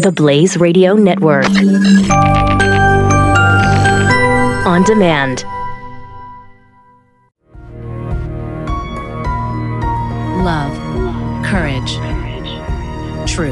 The Blaze Radio Network. On demand. Love, courage, truth.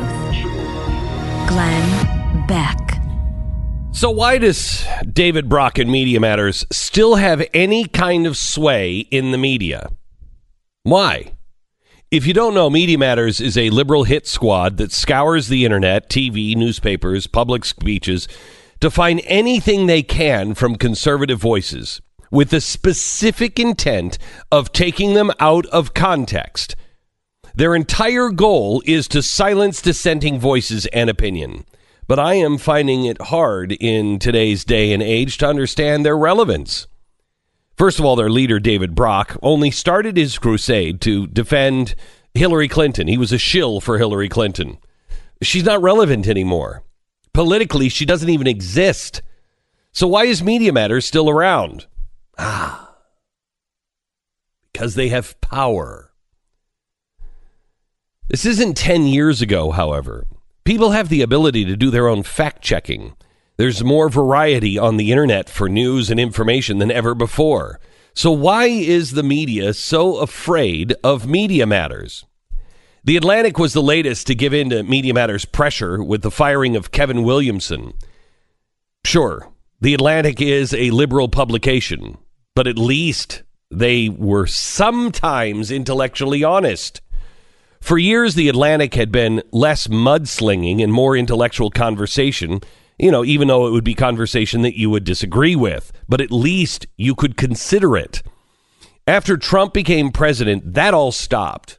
Glenn Beck. So why does David Brock and Media Matters still have any kind of sway in the media? Why? If you don't know, Media Matters is a liberal hit squad that scours the internet, TV, newspapers, public speeches to find anything they can from conservative voices with the specific intent of taking them out of context. Their entire goal is to silence dissenting voices and opinion. But I am finding it hard in today's day and age to understand their relevance. First of all, their leader, David Brock, only started his crusade to defend Hillary Clinton. He was a shill for Hillary Clinton. She's not relevant anymore. Politically, she doesn't even exist. So why is Media Matters still around? Because they have power. This isn't 10 years ago, however. People have the ability to do their own fact-checking. There's more variety on the internet for news and information than ever before. So why is the media so afraid of Media Matters? The Atlantic was the latest to give in to Media Matters' pressure with the firing of Kevin Williamson. Sure, the Atlantic is a liberal publication, but at least they were sometimes intellectually honest. For years, the Atlantic had been less mudslinging and more intellectual conversation, even though it would be conversation that you would disagree with, but at least you could consider it. After Trump became president, that all stopped.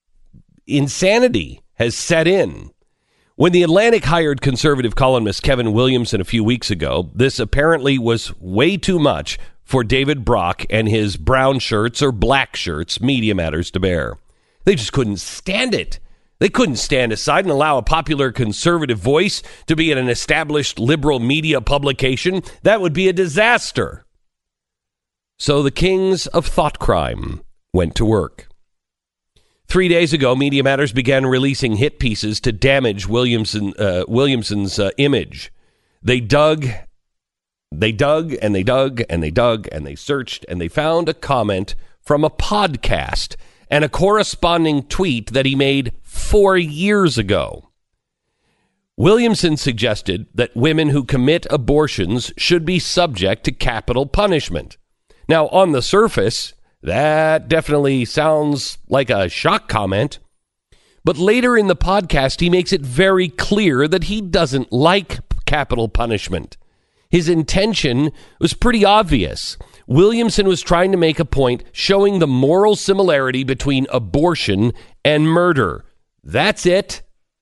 Insanity has set in. When the Atlantic hired conservative columnist Kevin Williamson a few weeks ago, this apparently was way too much for David Brock and his brown shirts or black shirts Media Matters to bear. They just couldn't stand it. They couldn't stand aside and allow a popular conservative voice to be in an established liberal media publication. That would be a disaster. So the kings of thought crime went to work. 3 days ago, Media Matters began releasing hit pieces to damage Williamson's image. They dug, and they dug, and they dug, and they searched, and they found a comment from a podcast and a corresponding tweet that he made 4 years ago. Williamson suggested that women who commit abortions should be subject to capital punishment. Now, on the surface, that definitely sounds like a shock comment. But later in the podcast, he makes it very clear that he doesn't like capital punishment. His intention was pretty obvious. Williamson was trying to make a point showing the moral similarity between abortion and murder. That's it.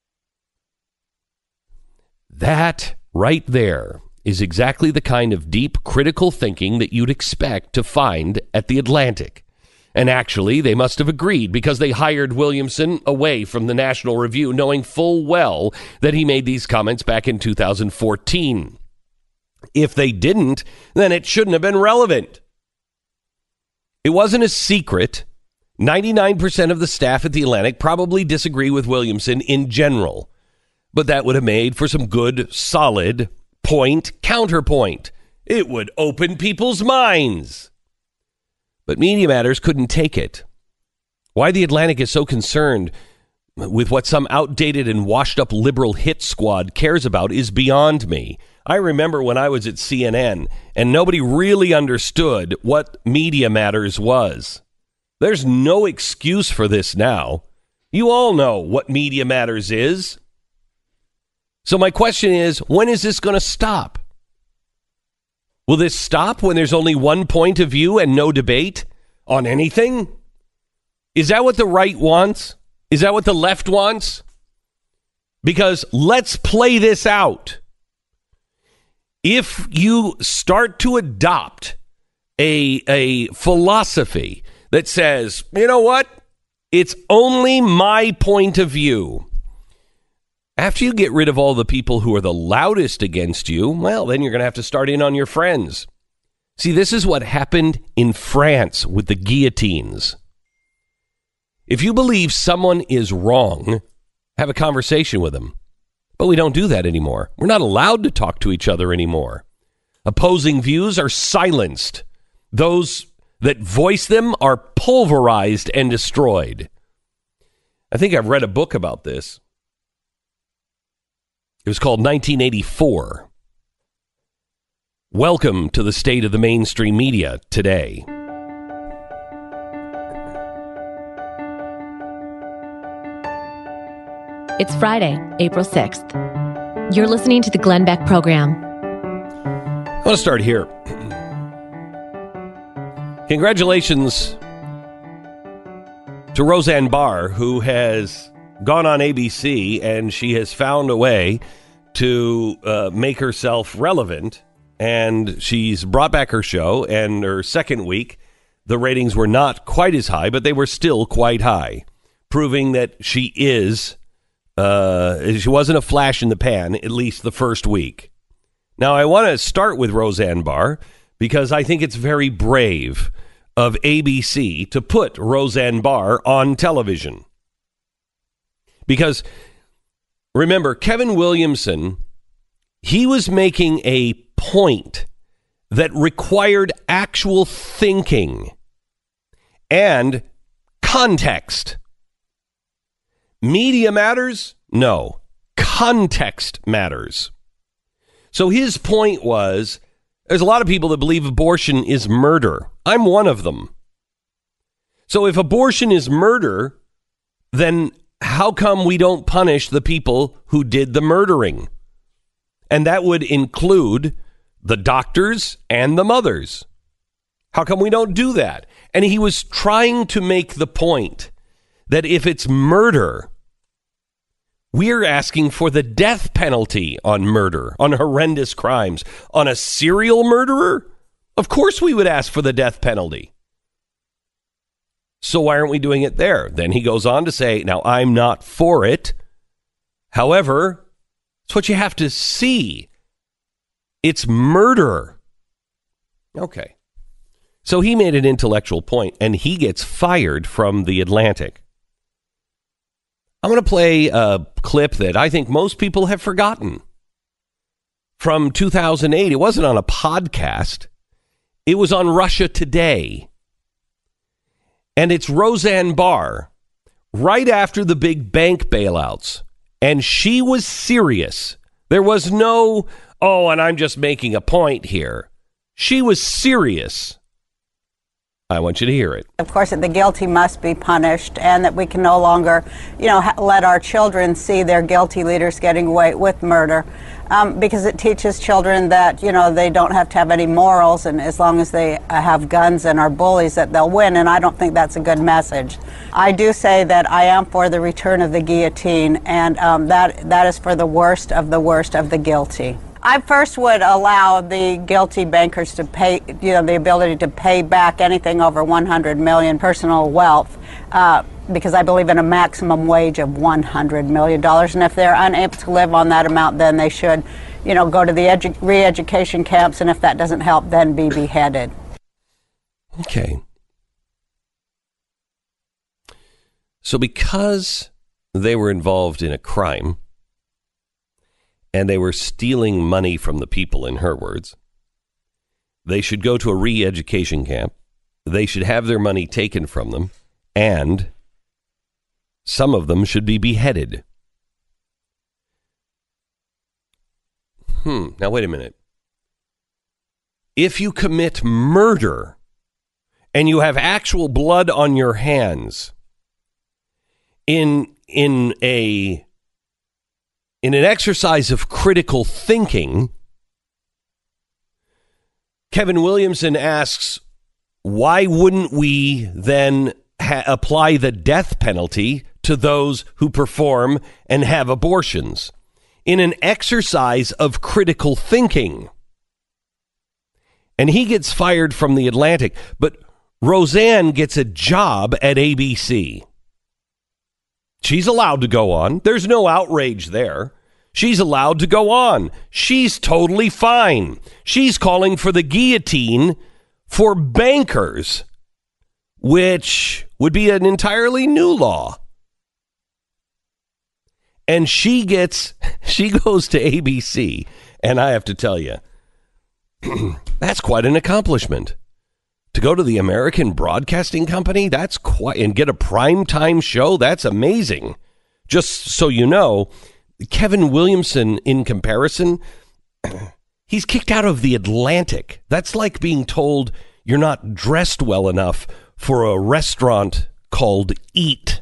That right there is exactly the kind of deep critical thinking that you'd expect to find at the Atlantic. And actually, they must have agreed because they hired Williamson away from the National Review, knowing full well that he made these comments back in 2014. If they didn't, then it shouldn't have been relevant. It wasn't a secret. 99% of the staff at the Atlantic probably disagree with Williamson in general. But that would have made for some good, solid counterpoint. It would open people's minds. But Media Matters couldn't take it. Why the Atlantic is so concerned with what some outdated and washed-up liberal hit squad cares about is beyond me. I remember when I was at CNN, and nobody really understood what Media Matters was. There's no excuse for this now. You all know what Media Matters is. So my question is, when is this going to stop? Will this stop when there's only one point of view and no debate on anything? Is that what the right wants? Is that what the left wants? Because let's play this out. If you start to adopt a philosophy that says, you know what? It's only my point of view. After you get rid of all the people who are the loudest against you, well, then you're going to have to start in on your friends. See, this is what happened in France with the guillotines. If you believe someone is wrong, have a conversation with them. But we don't do that anymore. We're not allowed to talk to each other anymore. Opposing views are silenced. Those that voice them are pulverized and destroyed. I think I've read a book about this. It was called 1984. Welcome to the state of the mainstream media today. It's Friday, April 6th. You're listening to the Glenn Beck Program. I want to start here. Congratulations to Roseanne Barr, who has gone on ABC and she has found a way to make herself relevant. And she's brought back her show, and her second week, the ratings were not quite as high, but they were still quite high, proving that she wasn't a flash in the pan, at least the first week. Now, I want to start with Roseanne Barr because I think it's very brave of ABC to put Roseanne Barr on television. Because, remember, Kevin Williamson, he was making a point that required actual thinking and context. Media matters? No. Context matters. So his point was, there's a lot of people that believe abortion is murder. I'm one of them. So if abortion is murder, then how come we don't punish the people who did the murdering? And that would include the doctors and the mothers. How come we don't do that? And he was trying to make the point that if it's murder, we're asking for the death penalty on murder, on horrendous crimes. On a serial murderer, of course we would ask for the death penalty. So why aren't we doing it there? Then he goes on to say, now I'm not for it. However, it's what you have to see. It's murder. Okay. So he made an intellectual point, and he gets fired from The Atlantic. I'm going to play a clip that I think most people have forgotten. From 2008. It wasn't on a podcast. It was on Russia Today. And it's Roseanne Barr right after the big bank bailouts. And she was serious. There was no, oh, and I'm just making a point here. She was serious. I want you to hear it. Of course, that the guilty must be punished, and that we can no longer, let our children see their guilty leaders getting away with murder, because it teaches children that, they don't have to have any morals, and as long as they have guns and are bullies, that they'll win, and I don't think that's a good message. I do say that I am for the return of the guillotine, and that is for the worst of the guilty. I first would allow the guilty bankers to pay, the ability to pay back anything over $100 million personal wealth, because I believe in a maximum wage of $100 million. And if they're unable to live on that amount, then they should, go to the re-education camps. And if that doesn't help, then be beheaded. Okay. So because they were involved in a crime, and they were stealing money from the people, in her words, they should go to a re-education camp. They should have their money taken from them, and some of them should be beheaded. Now, wait a minute. If you commit murder and you have actual blood on your hands in an exercise of critical thinking, Kevin Williamson asks, why wouldn't we then apply the death penalty to those who perform and have abortions? In an exercise of critical thinking. And he gets fired from The Atlantic, but Roseanne gets a job at ABC. She's allowed to go on. There's no outrage there. She's allowed to go on. She's totally fine. She's calling for the guillotine for bankers, which would be an entirely new law. And she goes to ABC, and I have to tell you, that's quite an accomplishment. To go to the American Broadcasting Company, that's quite, and get a primetime show, that's amazing. Just so you know, Kevin Williamson, in comparison, he's kicked out of the Atlantic. That's like being told you're not dressed well enough for a restaurant called Eat.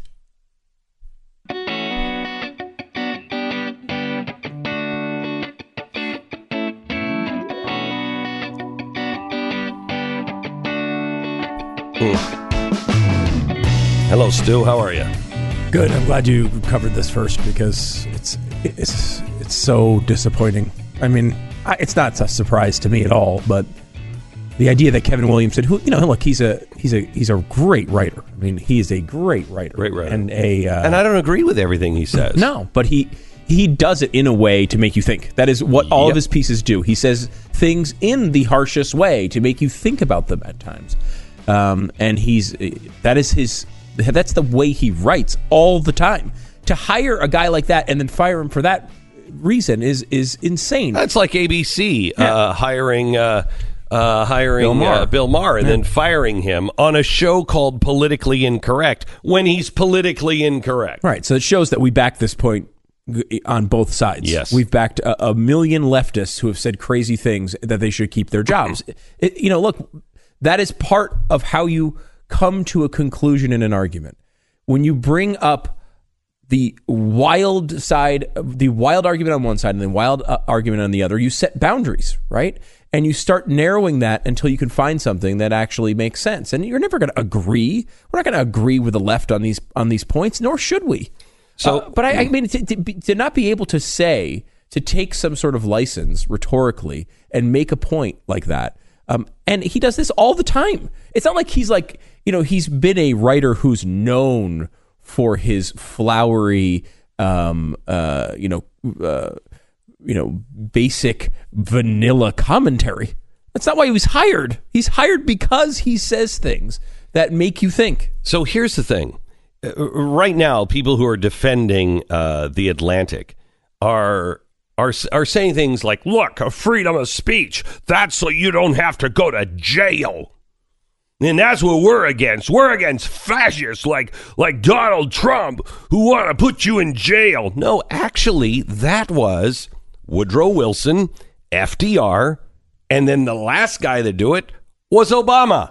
Hello, Stu. How are you? Good. I'm glad you covered this first because it's so disappointing. I mean, it's not a surprise to me at all, but the idea that Kevin Williamson, who, look, he's a great writer. I mean, he is a great writer. Great writer. And I don't agree with everything he says. No, but he does it in a way to make you think. That is what all of his pieces do. He says things in the harshest way to make you think about them at times. And that's the way he writes all the time. To hire a guy like that and then fire him for that reason is insane. That's like ABC hiring Bill Maher and then firing him on a show called Politically Incorrect when he's politically incorrect. Right. So it shows that we back this point on both sides. Yes. We've backed a million leftists who have said crazy things that they should keep their jobs. Look, that is part of how you come to a conclusion in an argument. When you bring up the wild argument on one side and the wild argument on the other, you set boundaries, right? And you start narrowing that until you can find something that actually makes sense. And you're never going to agree. We're not going to agree with the left on these points, nor should we. So, but I mean, to not be able to take some sort of license rhetorically and make a point like that. And he does this all the time. It's not like he's been a writer who's known for his flowery, basic vanilla commentary. That's not why he was hired. He's hired because he says things that make you think. So here's the thing. Right now, people who are defending the Atlantic are saying things like, look, a freedom of speech, that's so you don't have to go to jail. And that's what we're against. We're against fascists like Donald Trump who want to put you in jail. No, actually, that was Woodrow Wilson, FDR, and then the last guy to do it was Obama.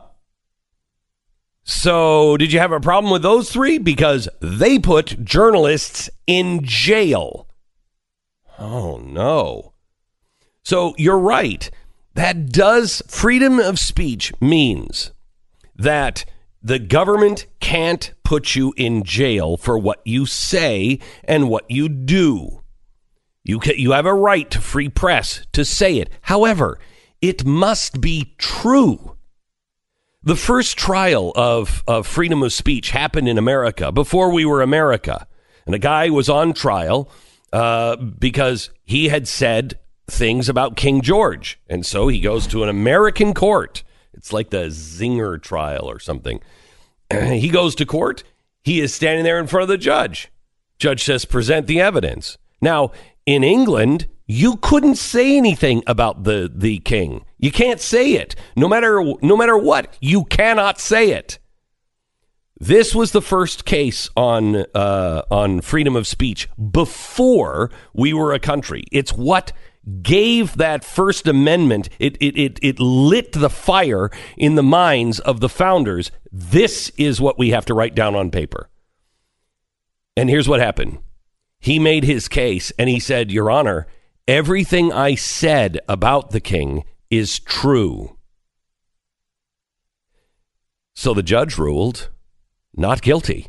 So did you have a problem with those three? Because they put journalists in jail. Oh, no. So you're right. Freedom of speech means that the government can't put you in jail for what you say and what you do. You have a right to free press to say it. However, it must be true. The first trial of freedom of speech happened in America before we were America. And a guy was on trial because he had said things about King George. And so he goes to an American court. It's like the Zinger trial or something. He goes to court. He is standing there in front of the judge. Judge says, present the evidence. Now, in England, you couldn't say anything about the king. You can't say it. No matter what, you cannot say it. This was the first case on freedom of speech before we were a country. It's what gave that First Amendment, it lit the fire in the minds of the founders. This is what we have to write down on paper. And here's what happened. He made his case and he said, Your Honor, everything I said about the king is true. So the judge ruled not guilty.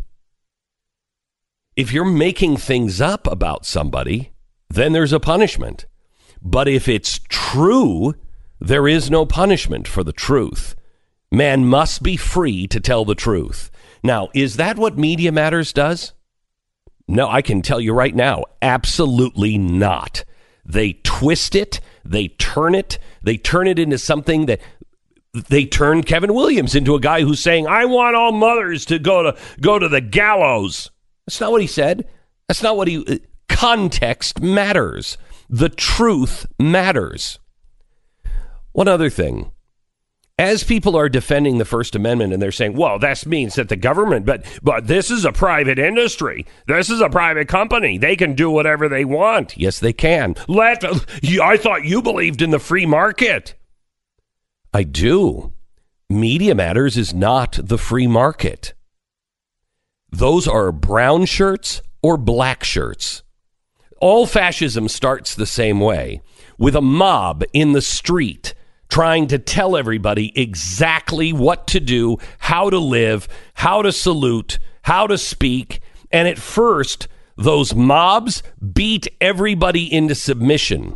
If you're making things up about somebody, then there's a punishment. But if it's true, there is no punishment for the truth. Man must be free to tell the truth. Now, is that what Media Matters does? No, I can tell you right now, absolutely not. They twist it, they turn it into something that they turned Kevin Williams into a guy who's saying, I want all mothers to go to the gallows. That's not what he said. That's not what he... context matters. The truth matters. One other thing. As people are defending the First Amendment and they're saying, well, that means that the government, but this is a private industry. This is a private company. They can do whatever they want. Yes, they can. I thought you believed in the free market. I do. Media Matters is not the free market. Those are brown shirts or black shirts. All fascism starts the same way, with a mob in the street trying to tell everybody exactly what to do, how to live, how to salute, how to speak. And at first, those mobs beat everybody into submission.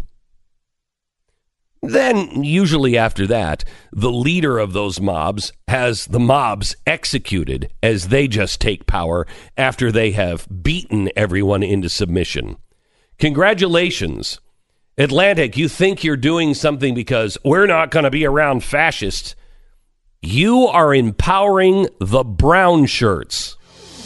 Then, usually after that, the leader of those mobs has the mobs executed as they just take power after they have beaten everyone into submission. Congratulations. Atlantic, you think you're doing something because we're not going to be around fascists. You are empowering the brown shirts.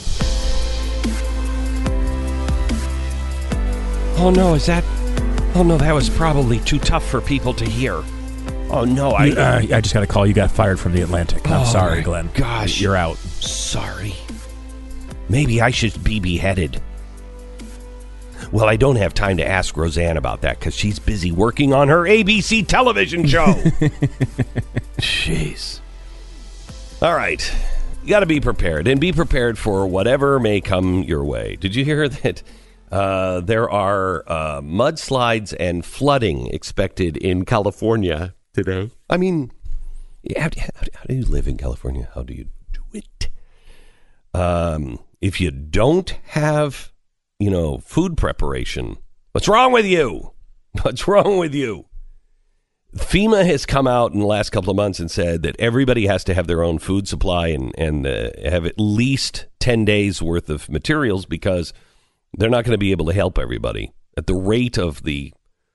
Oh no, that was probably too tough for people to hear. Oh no, I just got a call. You got fired from the Atlantic. I'm sorry, Glenn. Gosh, you're out. Sorry. Maybe I should be beheaded. Well, I don't have time to ask Roseanne about that because she's busy working on her ABC television show. Jeez. All right. You got to be prepared, and be prepared for whatever may come your way. Did you hear that there are mudslides and flooding expected in California today? I mean, how do you live in California? How do you do it? If you don't have food preparation. What's wrong with you? What's wrong with you? FEMA has come out in the last couple of months and said that everybody has to have their own food supply and have at least 10 days worth of materials because they're not going to be able to help everybody at the rate of the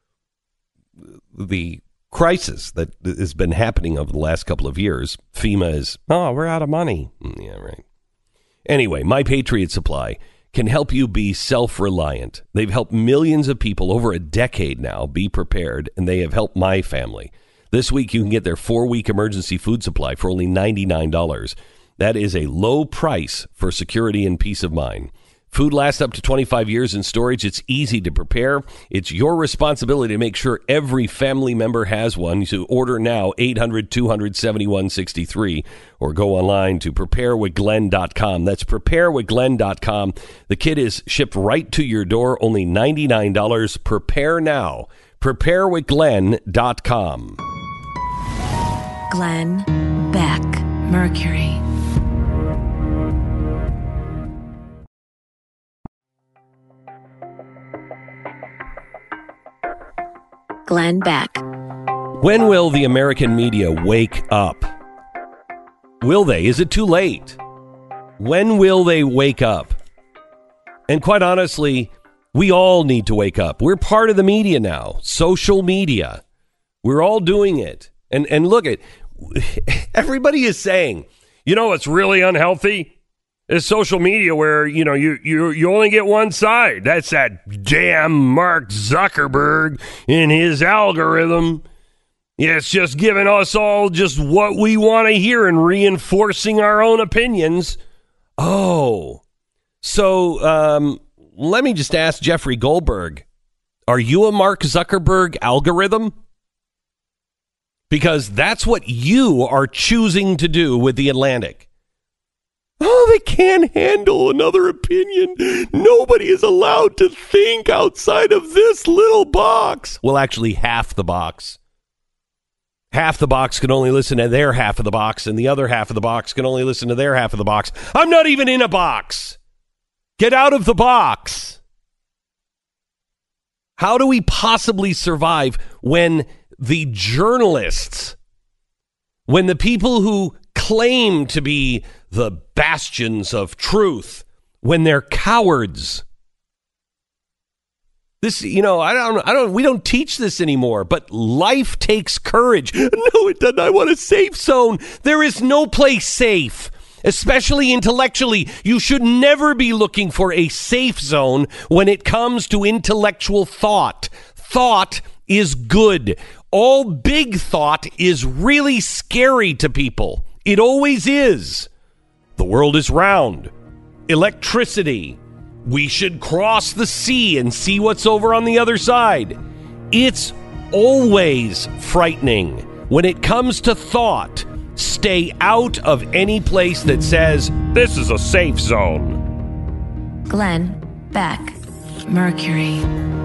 crisis that has been happening over the last couple of years. FEMA is, we're out of money. Yeah, right. Anyway, My Patriot Supply can help you be self-reliant. They've helped millions of people over a decade now be prepared, and they have helped my family. This week, you can get their 4-week emergency food supply for only $99. That is a low price for security and peace of mind. Food lasts up to 25 years in storage. It's easy to prepare. It's your responsibility to make sure every family member has one. So order now, 800-200-7163, or go online to preparewithglenn.com. That's preparewithglenn.com. The kit is shipped right to your door, only $99. Prepare now. Preparewithglenn.com. Glenn Beck, Mercury. Glenn Beck. When will the American media wake up? Will they? Is it too late? When will they wake up? And quite honestly, we all need to wake up. We're part of the media now. Social media. We're all doing it. And look at, everybody is saying, what's really unhealthy is social media where, you only get one side. That's that damn Mark Zuckerberg in his algorithm. It's just giving us all just what we want to hear and reinforcing our own opinions. Oh, so let me just ask Jeffrey Goldberg, are you a Mark Zuckerberg algorithm? Because that's what you are choosing to do with The Atlantic. Oh, they can't handle another opinion. Nobody is allowed to think outside of this little box. Well, actually, half the box. Half the box can only listen to their half of the box, and the other half of the box can only listen to their half of the box. I'm not even in a box. Get out of the box. How do we possibly survive when the journalists, when the people who claim to be the bastions of truth, when they're cowards? This, we don't teach this anymore, but life takes courage. No, it doesn't. I want a safe zone. There is no place safe. especially intellectually. You should never be looking for a safe zone when it comes to intellectual thought. Thought is good. All big thought is really scary to people. It always is. The world is round. Electricity. We should cross the sea and see what's over on the other side. It's always frightening. When it comes to thought, stay out of any place that says, this is a safe zone. Glenn Beck, Mercury.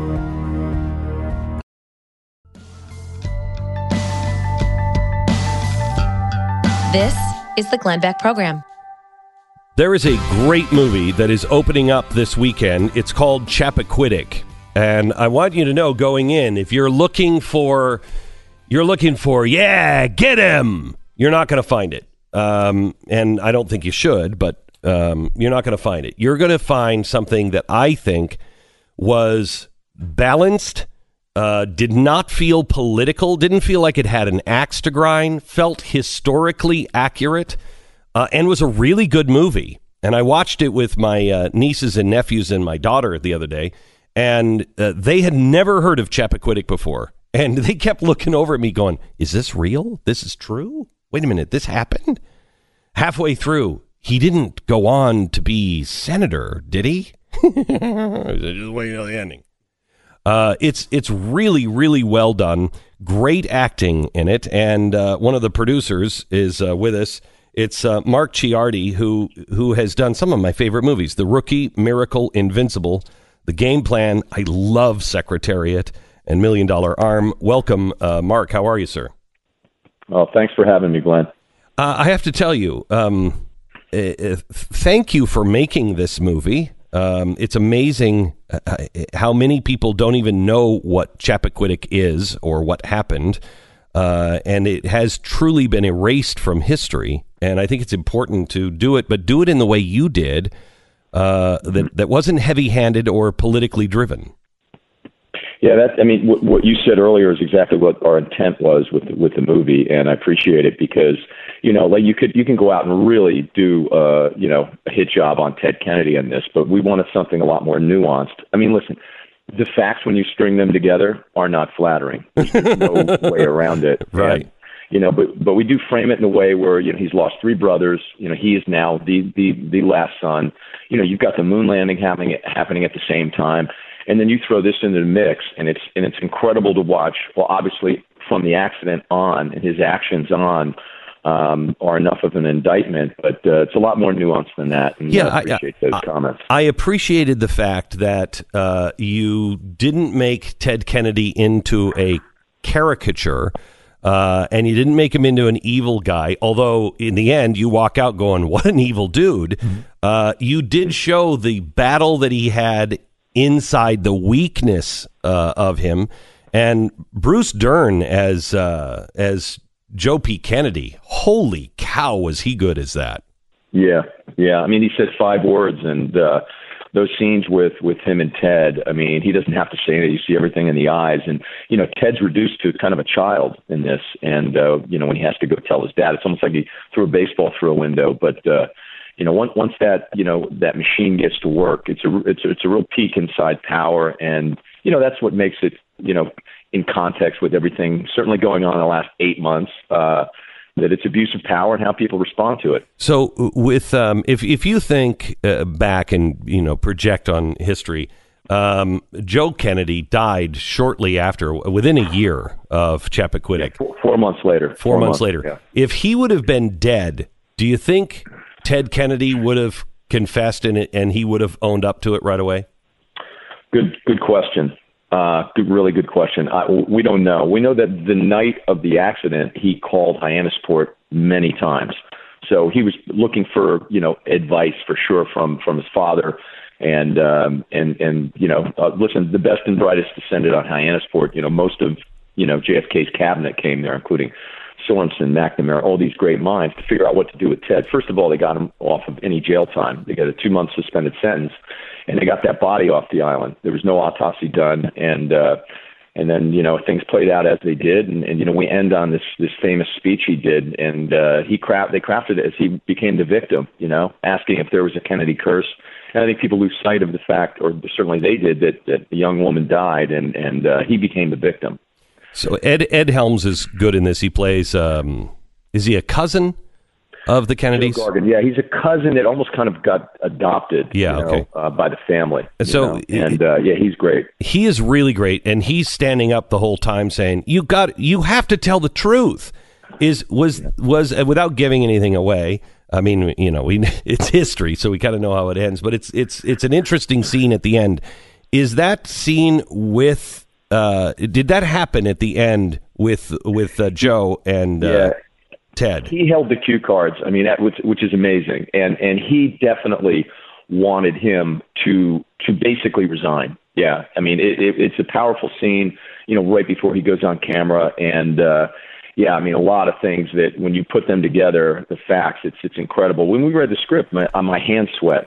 This is the Glenn Beck Program. There is a great movie that is opening up this weekend. It's called Chappaquiddick. And I want you to know going in, if you're looking for, yeah, get him, you're not going to find it. And I don't think you should, but you're not going to find it. You're going to find something that I think was balanced, did not feel political, didn't feel like it had an axe to grind, felt historically accurate, and was a really good movie. And I watched it with my nieces and nephews and my daughter the other day, and they had never heard of Chappaquiddick before. And they kept looking over at me going, is this real? This is true? Wait a minute, this happened? Halfway through, he didn't go on to be senator, did he? Just waiting on the ending. It's really, really well done. Great acting in it. And one of the producers is with us. It's Mark Ciardi, who has done some of my favorite movies. The Rookie, Miracle, Invincible, The Game Plan. I love Secretariat and $1 Million Arm. Welcome, Mark. How are you, sir? Well, thanks for having me, Glenn. I have to tell you, thank you for making this movie. It's amazing how many people don't even know what Chappaquiddick is or what happened. And it has truly been erased from history. And I think it's important to do it, but do it in the way you did, that wasn't heavy-handed or politically driven. Yeah, what you said earlier is exactly what our intent was with the movie, and I appreciate it because, like you can go out and really do, a hit job on Ted Kennedy on this, but we wanted something a lot more nuanced. I mean, listen, the facts when you string them together are not flattering. There's no way around it, right? And, but we do frame it in a way where he's lost 3 brothers. He is now the last son. You've got the moon landing happening at the same time. And then you throw this into the mix, and it's incredible to watch. Well, obviously, from the accident on and his actions on are enough of an indictment, but it's a lot more nuanced than that. And yeah, I appreciate those comments. I appreciated the fact that you didn't make Ted Kennedy into a caricature, and you didn't make him into an evil guy, although in the end you walk out going, what an evil dude. Mm-hmm. You did show the battle that he had inside the weakness of him, and Bruce Dern as Joe P. Kennedy. Holy cow, was he good as that? Yeah. I mean, he said 5 words, and those scenes with him and Ted. I mean, he doesn't have to say anything. You see everything in the eyes, and Ted's reduced to kind of a child in this, and when he has to go tell his dad, it's almost like he threw a baseball through a window, but. Once that that machine gets to work, it's a real peak inside power, and that's what makes it in context with everything certainly going on in the last 8 months. That it's abuse of power and how people respond to it. So, with if you think back and project on history, Joe Kennedy died shortly after, within a year of Chappaquiddick. Yeah, 4 months later. 4 months later. Yeah. If he would have been dead, do you think Ted Kennedy would have confessed in it and he would have owned up to it right away? Good question. Really good question. We don't know. We know that the night of the accident, he called Hyannisport many times. So he was looking for, advice for sure from his father. And listen, the best and brightest descended on Hyannisport. Most of, JFK's cabinet came there, including Sorensen, McNamara, all these great minds to figure out what to do with Ted. First of all, they got him off of any jail time. They got a 2-month suspended sentence, and they got that body off the island. There was no autopsy done, and And then, things played out as they did. And we end on this famous speech he did. And they crafted it as he became the victim, asking if there was a Kennedy curse. And I think people lose sight of the fact, or certainly they did, that the young woman died and he became the victim. So Ed Helms is good in this. He plays, is he a cousin of the Kennedys? Joe Gargan. Yeah, he's a cousin that almost kind of got adopted by the family. So, he's great. He is really great, and he's standing up the whole time saying, you have to tell the truth. Was without giving anything away. I mean, it's history, so we kind of know how it ends, but it's an interesting scene at the end. Is that scene with did that happen at the end with Joe and Ted? He held the cue cards. I mean, which is amazing, and he definitely wanted him to basically resign. Yeah, I mean, it's a powerful scene. Right before he goes on camera, and I mean, a lot of things that when you put them together, the facts, it's incredible. When we read the script, my hands sweat,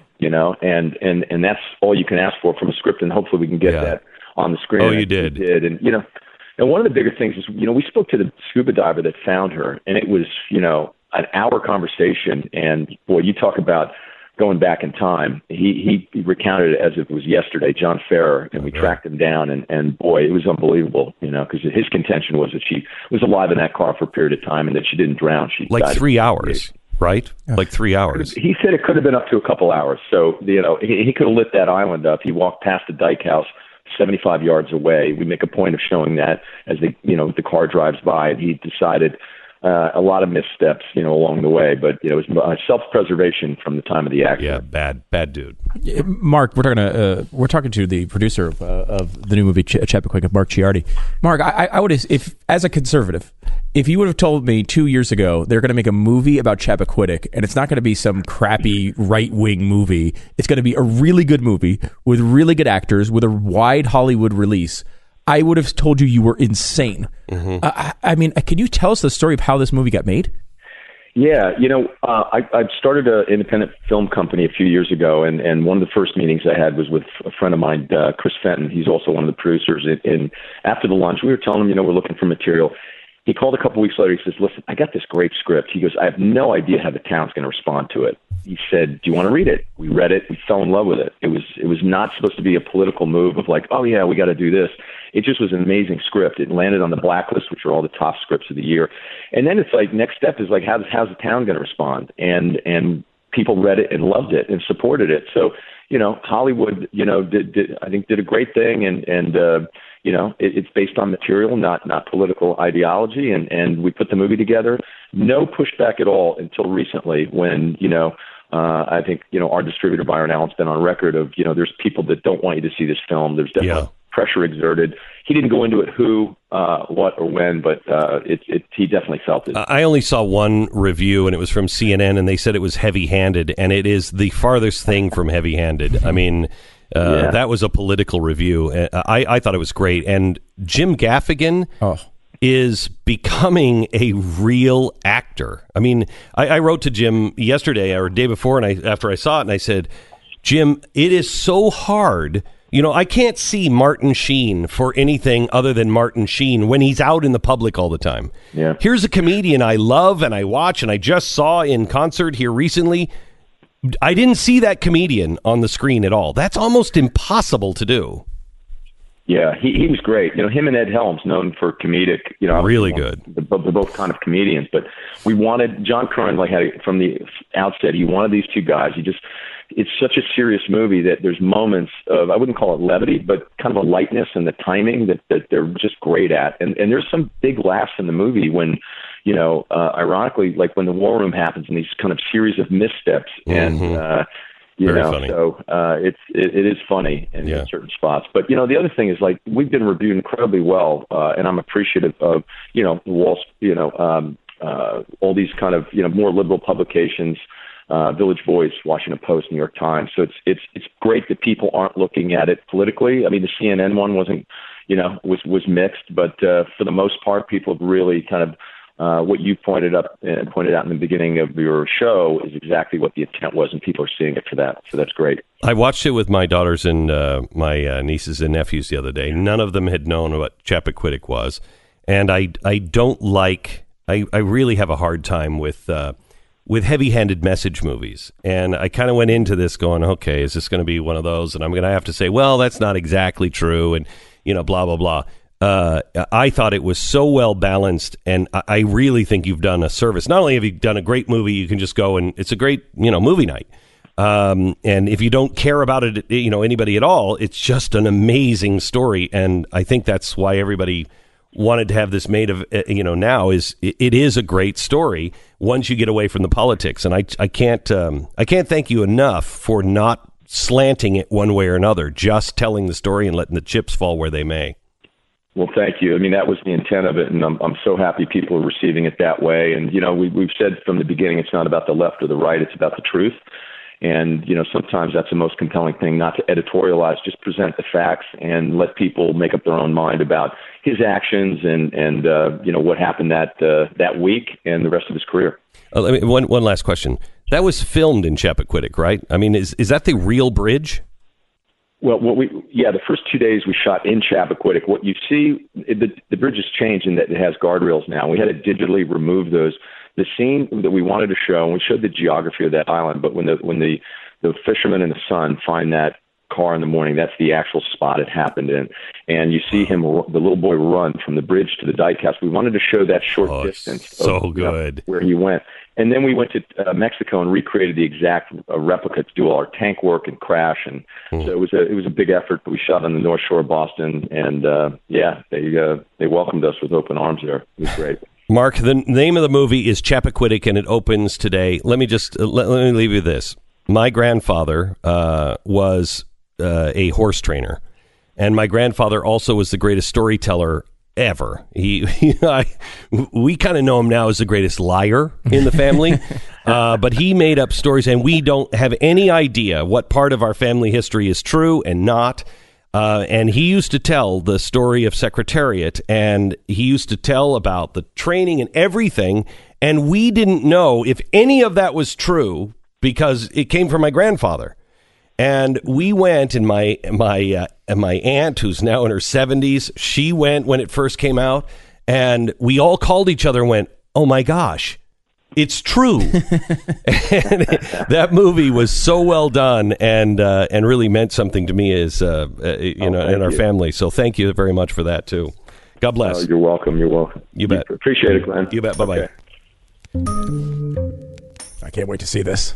and that's all you can ask for from a script, and hopefully we can get that on the screen. Oh, you did. And and one of the bigger things is, we spoke to the scuba diver that found her, and it was, an hour conversation. And boy, you talk about going back in time. He recounted it as if it was yesterday, John Ferrer, and we tracked him down, and boy, it was unbelievable, because his contention was that she was alive in that car for a period of time and that she didn't drown. She like 3 hours, right? Like 3 hours. He said it could have been up to a couple hours. So, he could have lit that island up. He walked past the dike house 75 yards away. We make a point of showing that as the car drives by, and he decided a lot of missteps, along the way, but it was self-preservation from the time of the accident. Yeah, bad dude. Mark, we're talking to the producer of the new movie Chappaquiddick, Mark Ciardi. Mark, I would, if as a conservative, if you would have told me 2 years ago they're going to make a movie about Chappaquiddick, and it's not going to be some crappy right-wing movie, it's going to be a really good movie with really good actors with a wide Hollywood release, I would have told you were insane. Mm-hmm. I mean, can you tell us the story of how this movie got made? Yeah, I started an independent film company a few years ago, and one of the first meetings I had was with a friend of mine, Chris Fenton. He's also one of the producers. And after the lunch, we were telling him, we're looking for material. He called a couple weeks later. He says, listen, I got this great script. He goes, I have no idea how the town's going to respond to it. He said, do you want to read it? We read it. We fell in love with it. It was not supposed to be a political move of like, oh, yeah, we got to do this. It just was an amazing script. It landed on the blacklist, which are all the top scripts of the year. And then it's like, next step is like, how's the town going to respond? And people read it and loved it and supported it. So, Hollywood, did a great thing. And it's based on material, not political ideology. And we put the movie together. No pushback at all until recently when, I think, our distributor, Byron Allen's been on record of, there's people that don't want you to see this film. There's definitely pressure exerted. He didn't go into it who, what, or when, but he definitely felt it. I only saw one review, and it was from CNN, and they said it was heavy-handed, and it is the farthest thing from heavy-handed. I mean, that was a political review. I thought it was great. And Jim Gaffigan is becoming a real actor. I mean, I wrote to Jim yesterday or day before, and after I saw it, and I said, Jim, it is so hard. I can't see Martin Sheen for anything other than Martin Sheen when he's out in the public all the time. Yeah. Here's a comedian I love and I watch and I just saw in concert here recently. I didn't see that comedian on the screen at all. That's almost impossible to do. Yeah, he was great. Him and Ed Helms, known for comedic, really good. They're both kind of comedians, but we wanted John Curran, from the outset, he wanted these two guys. It's such a serious movie that there's moments of, I wouldn't call it levity, but kind of a lightness and the timing that they're just great at. And there's some big laughs in the movie when, ironically, like when the war room happens and these kind of series of missteps and, Very funny. So it is funny in certain spots. But, the other thing is, like, we've been reviewed incredibly well, and I'm appreciative of, Wall, all these kind of, more liberal publications, Village Voice, Washington Post, New York Times. So it's great that people aren't looking at it politically. I mean, the CNN one wasn't, was mixed, but for the most part, people have really kind of what you pointed out in the beginning of your show is exactly what the intent was, and people are seeing it for that. So that's great. I watched it with my daughters and my nieces and nephews the other day. None of them had known what Chappaquiddick was, and I don't like. I really have a hard time with heavy-handed message movies, and I kind of went into this going, okay, is this going to be one of those? And I'm going to have to say, well, that's not exactly true, and blah blah blah. I thought it was so well balanced, and I really think you've done a service. Not only have you done a great movie, you can just go and it's a great movie night. And if you don't care about it, anybody at all, it's just an amazing story, and I think that's why everybody wanted to have this made of now is it is a great story once you get away from the politics, and I can't thank you enough for not slanting it one way or another, just telling the story and letting the chips fall where they may. Well, thank you. I mean, that was the intent of it, and I'm so happy people are receiving it that way. And we've said from the beginning, it's not about the left or the right; it's about the truth. And sometimes that's the most compelling thing, not to editorialize, just present the facts and let people make up their own mind about his actions and what happened that week and the rest of his career. One last question. That was filmed in Chappaquiddick, right? I mean, is that the real bridge? Well, the first 2 days we shot in Chappaquiddick. What you see, the bridge has changed in that it has guardrails now. We had to digitally remove those. The scene that we wanted to show, and we showed the geography of that island, but when the fisherman and the son find that car in the morning, that's the actual spot it happened in. And you see him, the little boy, run from the bridge to the dike house. We wanted to show that short distance. So good. Where he went. And then we went to Mexico and recreated the exact replica to do all our tank work and crash. And so it was a big effort. We shot on the North Shore of Boston, and they welcomed us with open arms there. It was great. Mark, the name of the movie is Chappaquiddick, and it opens today. Let me just let me leave you this. My grandfather was a horse trainer, and my grandfather also was the greatest storyteller ever. We kind of know him now as the greatest liar in the family, but he made up stories, and we don't have any idea what part of our family history is true and not. And he used to tell the story of Secretariat, and he used to tell about the training and everything, and we didn't know if any of that was true because it came from my grandfather. And we went, and my aunt, who's now in her 70s, she went when it first came out, and we all called each other and went, "Oh my gosh, it's true." And that movie was so well done, and really meant something to me as in our family. So thank you very much for that too. God bless. You're welcome. You're welcome. You bet. Appreciate it, Glenn. You bet. Bye bye. Okay. I can't wait to see this.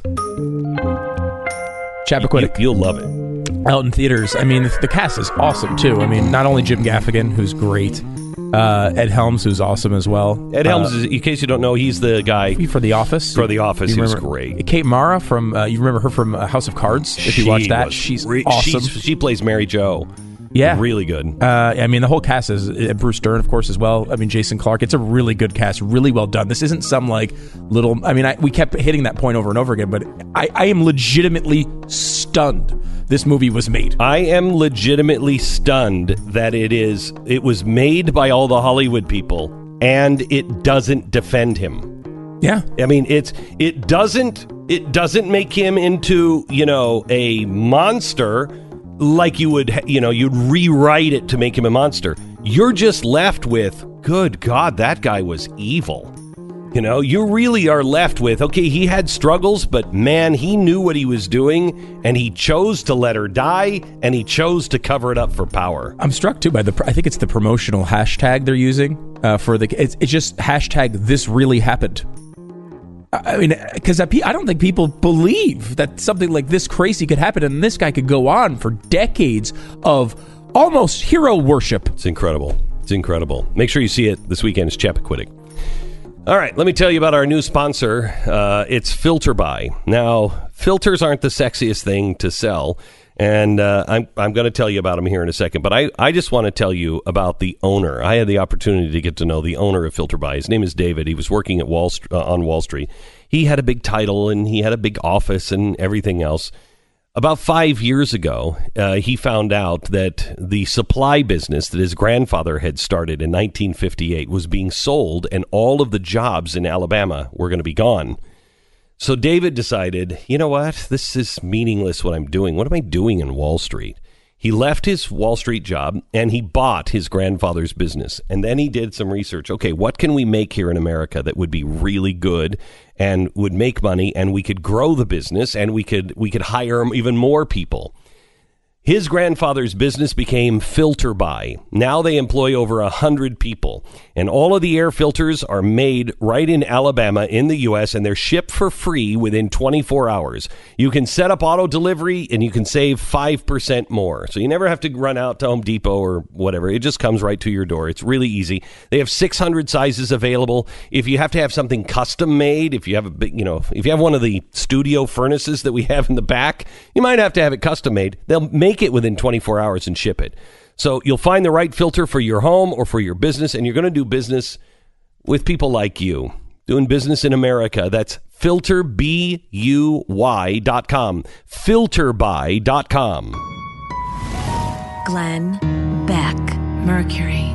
Chappaquiddick. You'll love it. Out in theaters. I mean, the cast is awesome too. I mean, not only Jim Gaffigan, who's great. Ed Helms, who's awesome as well. Ed Helms, in case you don't know, he's the guy for The Office. For The Office, he's great. Kate Mara from you remember her from House of Cards? If you watch that, she's awesome. She plays Mary Jo. Yeah, really good. I mean, the whole cast is Bruce Dern, of course, as well. I mean, Jason Clarke. It's a really good cast, really well done. This isn't some little. I mean, we kept hitting that point over and over again, but I am legitimately stunned this movie was made. I am legitimately stunned that it was made by all the Hollywood people, and it doesn't defend him. Yeah, I mean, it doesn't make him into a monster. Like you'd rewrite it to make him a monster. You're just left with, good God, that guy was evil. You really are left with, okay, he had struggles, but man, he knew what he was doing, and he chose to let her die, and he chose to cover it up for power. I'm struck too by I think it's the promotional hashtag they're using it's just hashtag this really happened. I mean, because I don't think people believe that something like this crazy could happen, and this guy could go on for decades of almost hero worship. It's incredible. It's incredible. Make sure you see it this weekend. It's Chappaquiddick. All right, let me tell you about our new sponsor. It's FilterBuy. Now, filters aren't the sexiest thing to sell, and I'm going to tell you about them here in a second. But I just want to tell you about the owner. I had the opportunity to get to know the owner of FilterBuy. His name is David. He was working at on Wall Street. He had a big title, and he had a big office and everything else. About 5 years ago, he found out that the supply business that his grandfather had started in 1958 was being sold, and all of the jobs in Alabama were going to be gone. So David decided, you know what? This is meaningless what I'm doing. What am I doing in Wall Street? He left his Wall Street job and he bought his grandfather's business. And then he did some research. Okay, what can we make here in America that would be really good and would make money, and we could grow the business, and we could hire even more people? His grandfather's business became Filter Buy. Now they employ over 100 people, and all of the air filters are made right in Alabama in the U.S., and they're shipped for free within 24 hours. You can set up auto delivery, and you can save 5% more. So you never have to run out to Home Depot or whatever. It just comes right to your door. It's really easy. They have 600 sizes available. If you have to have something custom made, if you have a big, if you have one of the studio furnaces that we have in the back, you might have to have it custom made. They'll make it within 24 hours and ship it. So you'll find the right filter for your home or for your business, and you're going to do business with people like you. Doing business in America. That's filterbuy.com. Filterbuy.com. Glenn Beck, Mercury.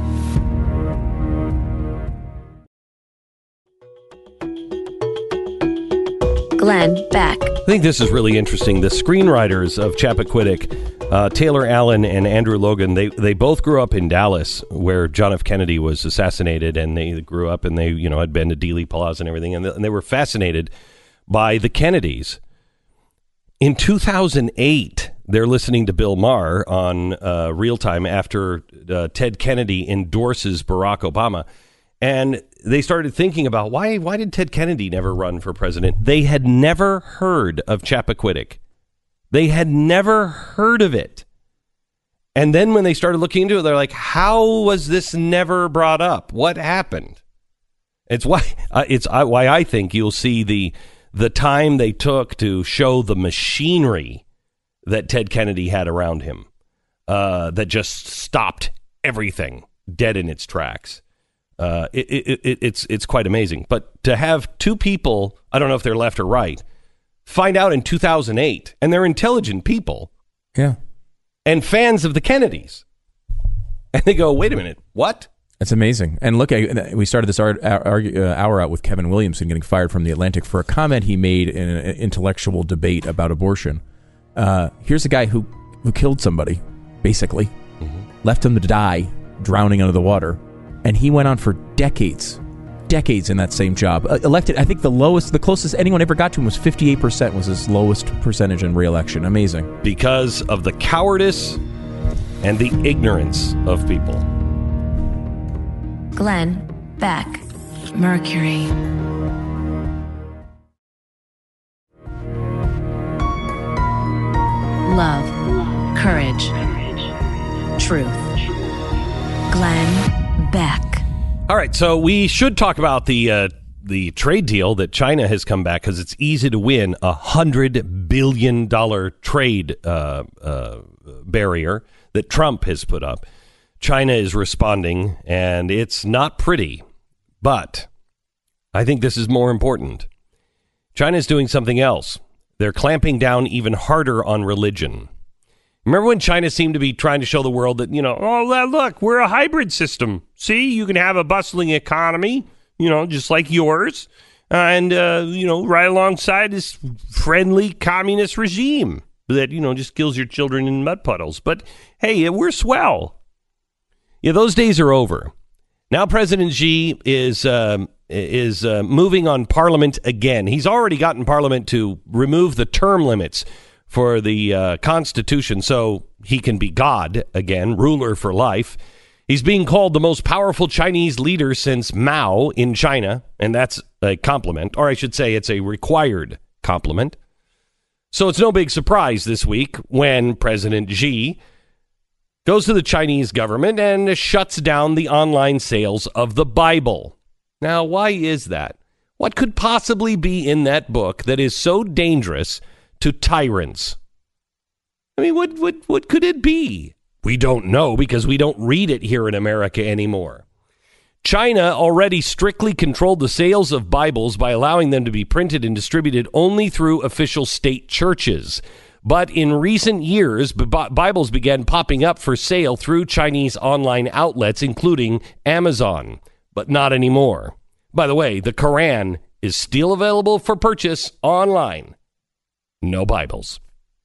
Glenn Beck. I think this is really interesting. The screenwriters of Chappaquiddick, Taylor Allen and Andrew Logan, they both grew up in Dallas, where John F. Kennedy was assassinated, and they grew up and they had been to Dealey Plaza and everything, and they were fascinated by the Kennedys. In 2008, they're listening to Bill Maher on Real Time after Ted Kennedy endorses Barack Obama. And they started thinking about why did Ted Kennedy never run for president? They had never heard of Chappaquiddick. They had never heard of it. And then when they started looking into it, they're like, how was this never brought up? What happened? It's why I think you'll see the time they took to show the machinery that Ted Kennedy had around him that just stopped everything dead in its tracks. It's quite amazing. But to have two people, I don't know if they're left or right, find out in 2008, and they're intelligent people, yeah, and fans of the Kennedys, and they go, wait a minute, what? That's amazing. And look, we started this hour out with Kevin Williamson getting fired from The Atlantic for a comment he made in an intellectual debate about abortion. Here's a guy who killed somebody, basically, left him to die, drowning under the water. And he went on for decades in that same job. Elected, I think the closest anyone ever got to him was 58% was his lowest percentage in re-election. Amazing. Because of the cowardice and the ignorance of people. Glenn Beck, Mercury. Love, courage, truth. Glenn Beck. All right, so we should talk about the trade deal that China has come back, because it's easy to win $100 billion trade barrier that Trump has put up. China is responding, and it's not pretty, but I think this is more important. China is doing something else. They're clamping down even harder on religion. Remember when China seemed to be trying to show the world that, look, we're a hybrid system. See, you can have a bustling economy, just like yours, and, right alongside this friendly communist regime that, just kills your children in mud puddles. But, hey, we're swell. Yeah, those days are over. Now President Xi is moving on Parliament again. He's already gotten Parliament to remove the term limits for the Constitution so he can be God again, ruler for life. He's being called the most powerful Chinese leader since Mao in China, and that's a compliment, or I should say it's a required compliment. So it's no big surprise this week when President Xi goes to the Chinese government and shuts down the online sales of the Bible. Now, why is that? What could possibly be in that book that is so dangerous to tyrants? I mean, what could it be? We don't know because we don't read it here in America anymore. China already strictly controlled the sales of Bibles by allowing them to be printed and distributed only through official state churches. But in recent years, Bibles began popping up for sale through Chinese online outlets, including Amazon, but not anymore. By the way, the Quran is still available for purchase online. No Bibles.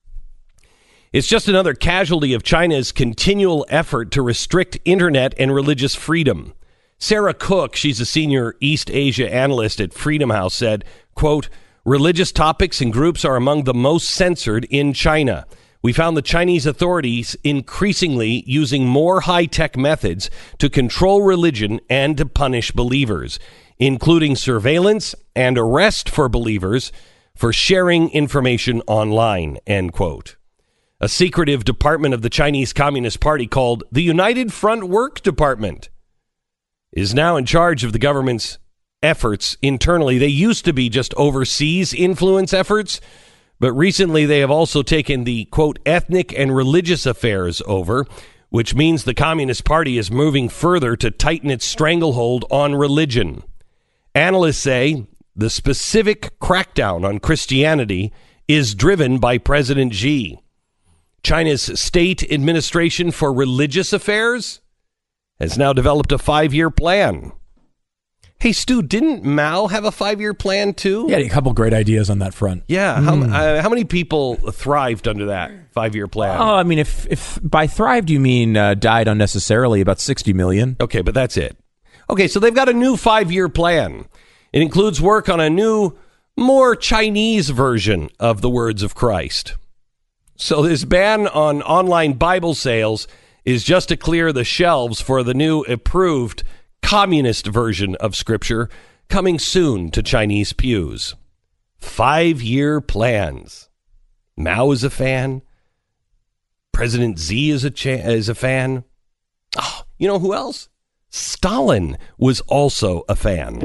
It's just another casualty of China's continual effort to restrict internet and religious freedom. Sarah Cook, she's a senior East Asia analyst at Freedom House, said, quote, religious topics and groups are among the most censored in China. We found the Chinese authorities increasingly using more high-tech methods to control religion and to punish believers, including surveillance and arrest for believers for sharing information online, end quote. A secretive department of the Chinese Communist Party called the United Front Work Department is now in charge of the government's efforts internally. They used to be just overseas influence efforts, but recently they have also taken the, quote, ethnic and religious affairs over, which means the Communist Party is moving further to tighten its stranglehold on religion. Analysts say the specific crackdown on Christianity is driven by President Xi. China's State Administration for Religious Affairs has now developed a 5-year plan. Hey, Stu, didn't Mao have a 5-year plan, too? Yeah, a couple great ideas on that front. Yeah. How many people thrived under that 5-year plan? Oh, I mean, if by thrived you mean died unnecessarily, about 60 million. Okay, but that's it. Okay, so they've got a new 5-year plan. It includes work on a new, more Chinese version of the words of Christ. So this ban on online Bible sales is just to clear the shelves for the new approved communist version of Scripture coming soon to Chinese pews. 5-year plans. Mao is a fan. President Xi is a fan. Oh, you know who else? Stalin was also a fan.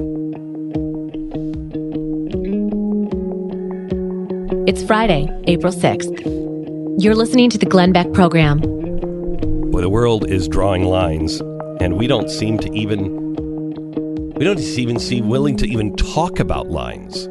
It's Friday, April 6th. You're listening to the Glenn Beck Program. Boy, the world is drawing lines, and we don't seem willing to even talk about lines.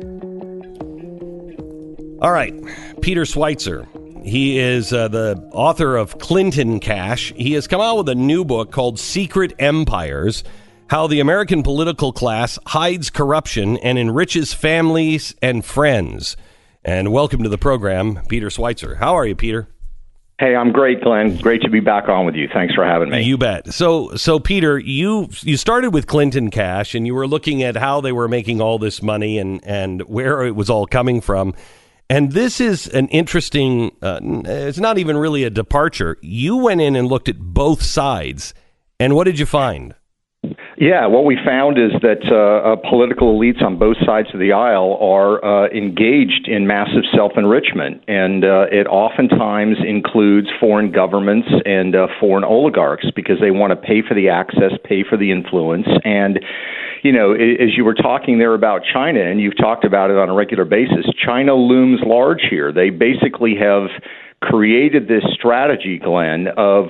All right, Peter Schweizer. He is the author of Clinton Cash. He has come out with a new book called Secret Empires: How the American Political Class Hides Corruption and Enriches Families and Friends. And welcome to the program, Peter Schweizer. How are you, Peter? Hey, I'm great, Glenn. Great to be back on with you. Thanks for having me. You bet. So Peter, you started with Clinton Cash, and you were looking at how they were making all this money and where it was all coming from. And this is an interesting, it's not even really a departure. You went in and looked at both sides. And what did you find? Yeah, what we found is that political elites on both sides of the aisle are engaged in massive self-enrichment, and it oftentimes includes foreign governments and foreign oligarchs because they want to pay for the access, pay for the influence. And, you know, as you were talking there about China, and you've talked about it on a regular basis, China looms large here. They basically have created this strategy, Glenn, of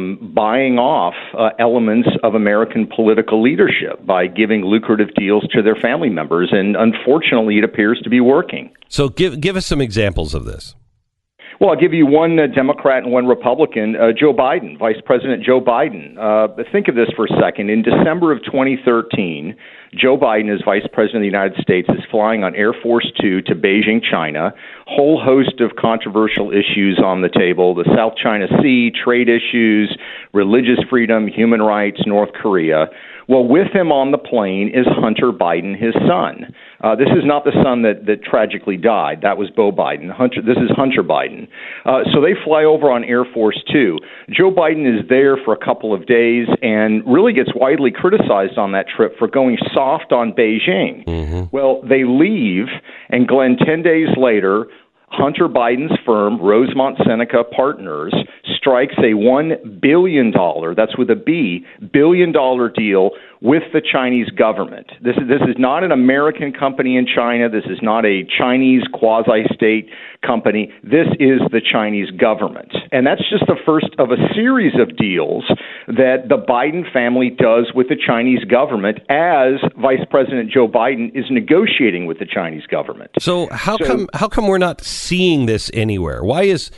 buying off elements of American political leadership by giving lucrative deals to their family members, and unfortunately, it appears to be working. So give us some examples of this. Well, I'll give you one Democrat and one Republican, Joe Biden, Vice President Joe Biden. Think of this for a second. In December of 2013, Joe Biden, as Vice President of the United States, is flying on Air Force Two to Beijing, China. Whole host of controversial issues on the table: the South China Sea, trade issues, religious freedom, human rights, North Korea. Well, with him on the plane is Hunter Biden, his son. This is not the son that tragically died. That was Beau Biden. This is Hunter Biden. So they fly over on Air Force Two. Joe Biden is there for a couple of days and really gets widely criticized on that trip for going soft on Beijing. Mm-hmm. Well, they leave, and Glenn, 10 days later, Hunter Biden's firm, Rosemont Seneca Partners, strikes a $1 billion, that's with a B, $1 billion deal with the Chinese government. This is not an American company in China. This is not a Chinese quasi-state company. This is the Chinese government. And that's just the first of a series of deals that the Biden family does with the Chinese government as Vice President Joe Biden is negotiating with the Chinese government. So how come we're not seeing this anywhere? Why is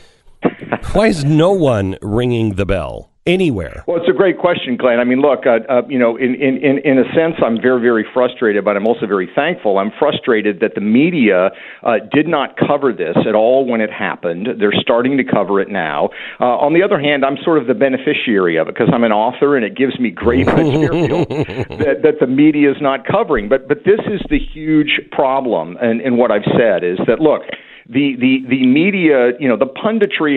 no one ringing the bell anywhere? Well, it's a great question, Glenn. I mean, look, in a sense, I'm very, very frustrated, but I'm also very thankful. I'm frustrated that the media did not cover this at all when it happened. They're starting to cover it now. On the other hand, I'm sort of the beneficiary of it because I'm an author, and it gives me great material that the media is not covering. But this is the huge problem, and what I've said is that, look, the media, the punditry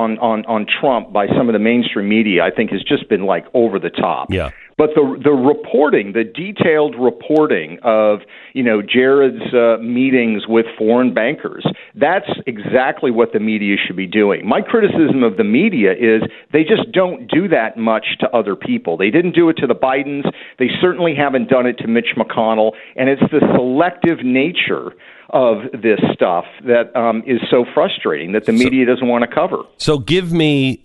on Trump by some of the mainstream media, I think, has just been like over the top. Yeah. But the reporting, the detailed reporting of, Jared's meetings with foreign bankers, that's exactly what the media should be doing. My criticism of the media is they just don't do that much to other people. They didn't do it to the Bidens. They certainly haven't done it to Mitch McConnell. And it's the selective nature of this stuff that is so frustrating that the media doesn't want to cover. So give me,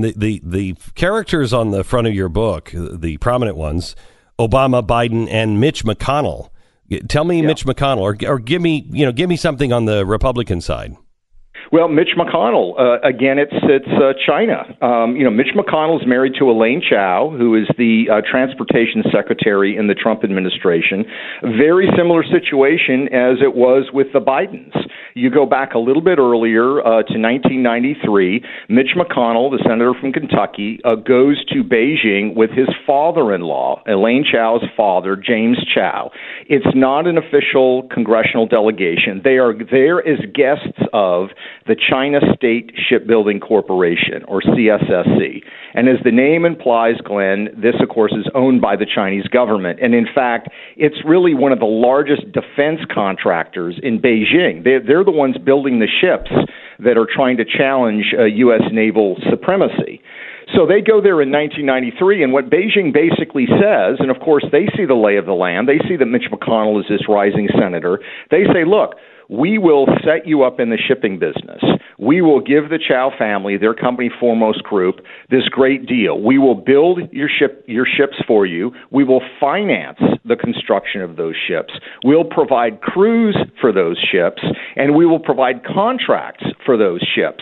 the characters on the front of your book, the prominent ones, Obama, Biden, and Mitch McConnell. Tell me Mitch McConnell, or give me something on the Republican side. Well, Mitch McConnell, again, it's China. Mitch McConnell is married to Elaine Chao, who is the transportation secretary in the Trump administration. Very similar situation as it was with the Bidens. You go back a little bit earlier to 1993. Mitch McConnell, the senator from Kentucky, goes to Beijing with his father-in-law, Elaine Chao's father, James Chao. It's not an official congressional delegation. They are there as guests of the China State Shipbuilding Corporation, or CSSC. And as the name implies, Glenn, this, of course, is owned by the Chinese government. And in fact, it's really one of the largest defense contractors in Beijing. They're the ones building the ships that are trying to challenge U.S. naval supremacy. So they go there in 1993, and what Beijing basically says, and of course they see the lay of the land, they see that Mitch McConnell is this rising senator, they say, look, we will set you up in the shipping business. We will give the Chao family, their company Foremost Group, this great deal. We will build your ships for you. We will finance the construction of those ships. We'll provide crews for those ships, and we will provide contracts for those ships.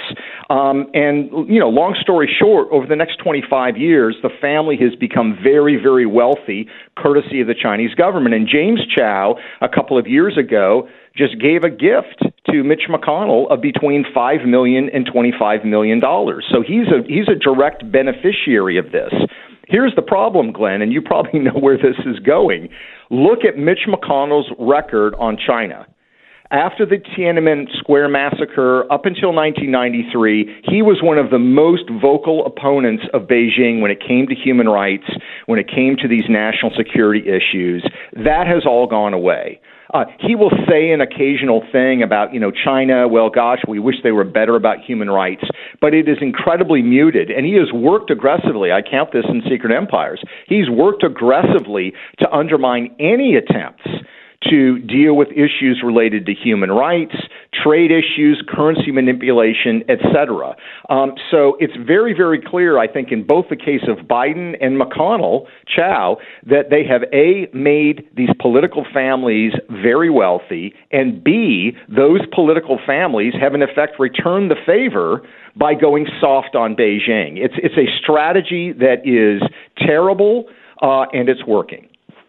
Long story short, over the next 25 years, the family has become very, very wealthy, courtesy of the Chinese government. And James Chao, a couple of years ago, just gave a gift to Mitch McConnell of between $5 million and $25 million. So he's a direct beneficiary of this. Here's the problem, Glenn, and you probably know where this is going. Look at Mitch McConnell's record on China. After the Tiananmen Square massacre, up until 1993, he was one of the most vocal opponents of Beijing when it came to human rights, when it came to these national security issues. That has all gone away. He will say an occasional thing about, China, well, gosh, we wish they were better about human rights, but it is incredibly muted. And he has worked aggressively. I count this in Secret Empires. He's worked aggressively to undermine any attempts to deal with issues related to human rights, trade issues, currency manipulation, etc. So it's very, very clear, I think, in both the case of Biden and McConnell, Chao, that they have, A, made these political families very wealthy, and B, those political families have, in effect, returned the favor by going soft on Beijing. It's a strategy that is terrible, and it's working.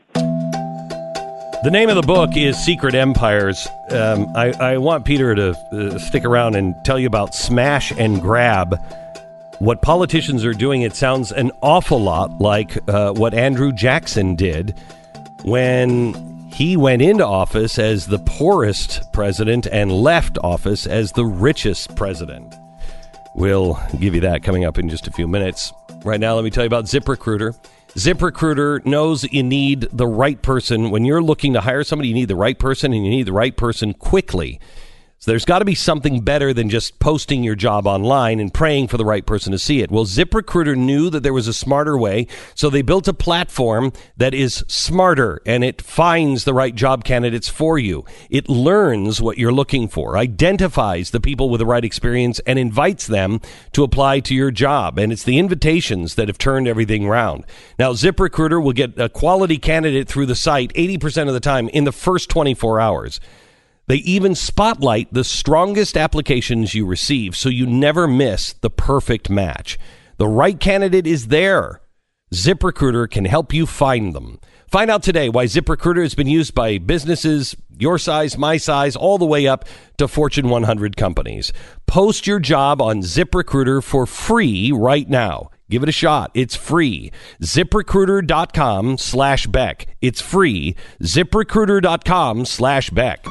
The name of the book is Secret Empires. I want Peter to stick around and tell you about smash and grab. What politicians are doing, it sounds an awful lot like what Andrew Jackson did when he went into office as the poorest president and left office as the richest president. We'll give you that coming up in just a few minutes. Right now, let me tell you about ZipRecruiter. ZipRecruiter knows you need the right person. When you're looking to hire somebody, you need the right person, and you need the right person quickly. So there's got to be something better than just posting your job online and praying for the right person to see it. Well, ZipRecruiter knew that there was a smarter way, so they built a platform that is smarter, and it finds the right job candidates for you. It learns what you're looking for, identifies the people with the right experience, and invites them to apply to your job. And it's the invitations that have turned everything around. Now, ZipRecruiter will get a quality candidate through the site 80% of the time in the first 24 hours. They even spotlight the strongest applications you receive, so you never miss the perfect match. The right candidate is there. ZipRecruiter can help you find them. Find out today why ZipRecruiter has been used by businesses your size, my size, all the way up to Fortune 100 companies. Post your job on ZipRecruiter for free right now. Give it a shot. It's free. ZipRecruiter.com/Beck. It's free. ZipRecruiter.com/Beck.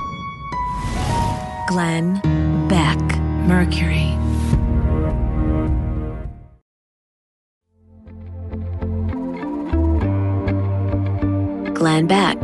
Glenn Beck, Mercury. Glenn Beck.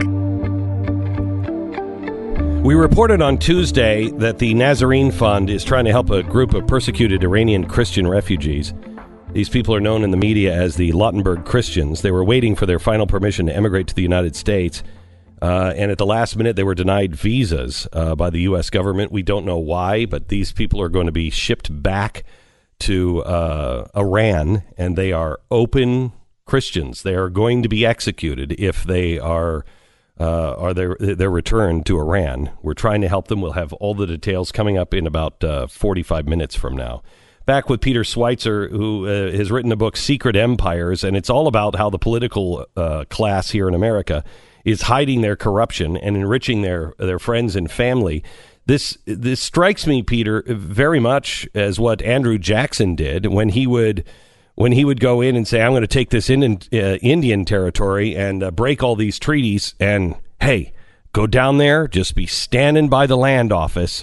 We reported on Tuesday that the Nazarene Fund is trying to help a group of persecuted Iranian Christian refugees. These people are known in the media as the Lautenberg Christians. They were waiting for their final permission to emigrate to the United States. And at the last minute, they were denied visas by the U.S. government. We don't know why, but these people are going to be shipped back to Iran, and they are open Christians. They are going to be executed if they are they're returned to Iran. We're trying to help them. We'll have all the details coming up in about 45 minutes from now. Back with Peter Schweitzer, who has written a book, Secret Empires, and it's all about how the political class here in America is hiding their corruption and enriching their friends and family. This strikes me, Peter, very much as what Andrew Jackson did when he would go in and say, I'm going to take this Indian territory and break all these treaties. And, hey, go down there, just be standing by the land office.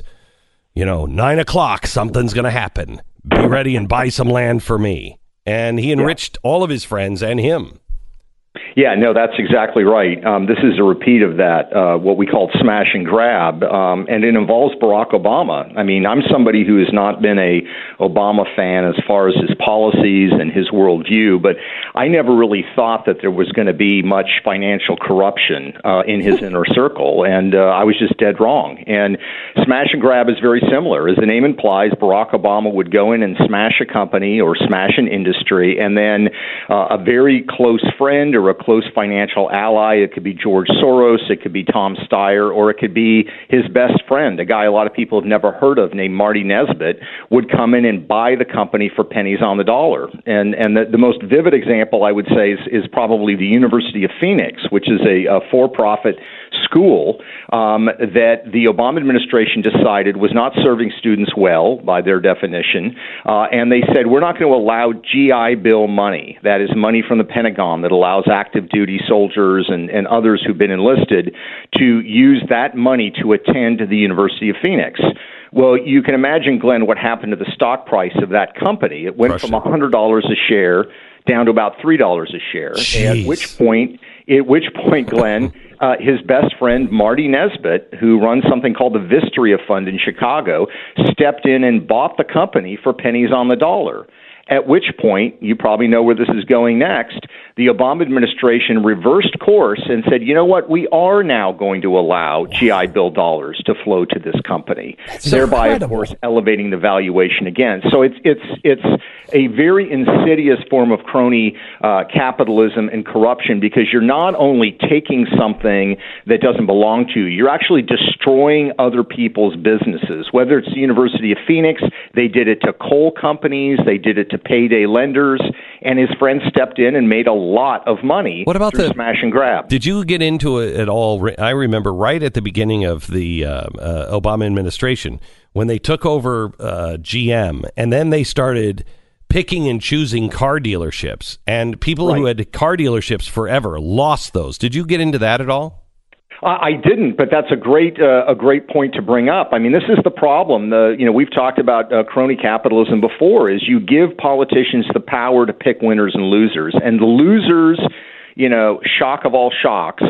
9 o'clock, something's going to happen. Be ready and buy some land for me. And he enriched all of his friends and him. Yeah, no, that's exactly right. This is a repeat of that, what we call smash and grab, and it involves Barack Obama. I mean, I'm somebody who has not been a Obama fan as far as his policies and his worldview, but I never really thought that there was going to be much financial corruption in his inner circle, and I was just dead wrong. And smash and grab is very similar. As the name implies, Barack Obama would go in and smash a company or smash an industry, and then a very close friend or a close financial ally, it could be George Soros, it could be Tom Steyer, or it could be his best friend, a guy a lot of people have never heard of named Marty Nesbitt, would come in and buy the company for pennies on the dollar. And the most vivid example, I would say, is probably the University of Phoenix, which is a for-profit school that the Obama administration decided was not serving students well, by their definition, and they said, we're not going to allow GI Bill money, that is money from the Pentagon that allows active duty soldiers and others who've been enlisted to use that money to attend the University of Phoenix. Well, you can imagine, Glenn, what happened to the stock price of that company. It went from $100 a share down to about $3 a share. Jeez. At which point, Glenn, his best friend, Marty Nesbitt, who runs something called the Vistria Fund in Chicago, stepped in and bought the company for pennies on the dollar. At which point, you probably know where this is going next, the Obama administration reversed course and said, you know what, we are now going to allow GI Bill dollars to flow to this company, thereby, of course, elevating the valuation again. So it's a very insidious form of crony capitalism and corruption, because you're not only taking something that doesn't belong to you, you're actually destroying other people's businesses, whether it's the University of Phoenix, they did it to coal companies, they did it to payday lenders, and his friends stepped in and made a lot of money. What about the smash and grab? Did you get into it at all? I remember right at the beginning of the Obama administration when they took over GM, and then they started picking and choosing car dealerships, and people who had car dealerships forever lost those. Did you get into that at all? I didn't, but that's a great point to bring up. I mean, this is the problem. We've talked about crony capitalism before. Is you give politicians the power to pick winners and losers, and the losers, shock of all shocks,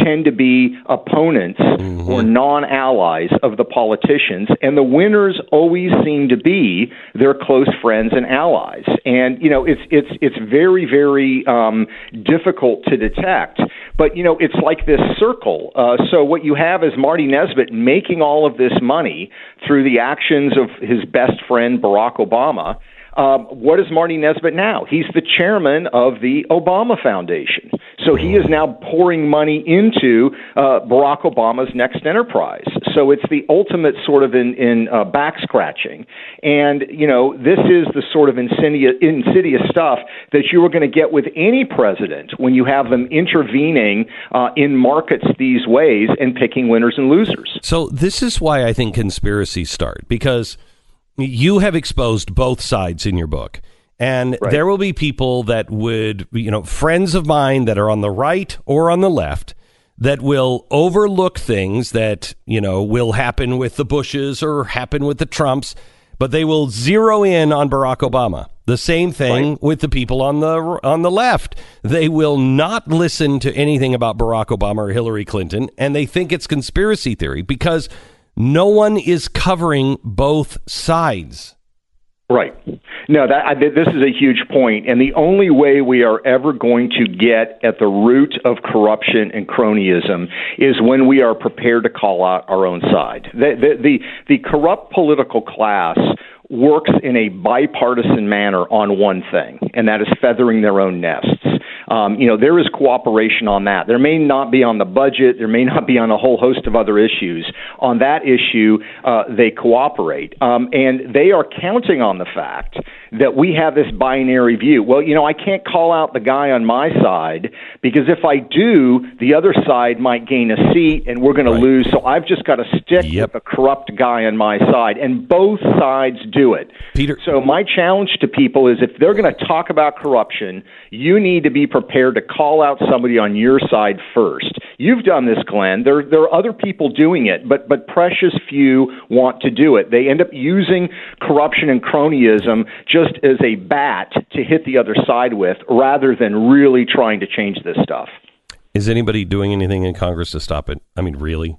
tend to be opponents or non-allies of the politicians, and the winners always seem to be their close friends and allies. And it's very, very difficult to detect. But it's like this circle. So what you have is Marty Nesbitt making all of this money through the actions of his best friend Barack Obama. What is Marty Nesbitt now? He's the chairman of the Obama Foundation. So he is now pouring money into Barack Obama's next enterprise. So it's the ultimate sort of in back scratching. And, this is the sort of insidious stuff that you are going to get with any president when you have them intervening in markets these ways and picking winners and losers. So this is why I think conspiracies start, because you have exposed both sides in your book. And there will be people that would, friends of mine that are on the right or on the left that will overlook things that, will happen with the Bushes or happen with the Trumps, but they will zero in on Barack Obama. The same thing with the people on the left. They will not listen to anything about Barack Obama or Hillary Clinton, and they think it's conspiracy theory because no one is covering both sides. Right. No, this is a huge point. And the only way we are ever going to get at the root of corruption and cronyism is when we are prepared to call out our own side. The corrupt political class works in a bipartisan manner on one thing, and that is feathering their own nests. There is cooperation on that. There may not be on the budget. There may not be on a whole host of other issues. On that issue, they cooperate. And they are counting on the fact that we have this binary view. Well, I can't call out the guy on my side because if I do, the other side might gain a seat and we're going to lose. So I've just got to stick with the corrupt guy on my side. And both sides do it. Peter. So my challenge to people is if they're going to talk about corruption, you need to be prepared to call out somebody on your side first. You've done this, Glenn. There are other people doing it, but precious few want to do it. They end up using corruption and cronyism just as a bat to hit the other side with, rather than really trying to change this stuff. Is anybody doing anything in Congress to stop it? I mean, really?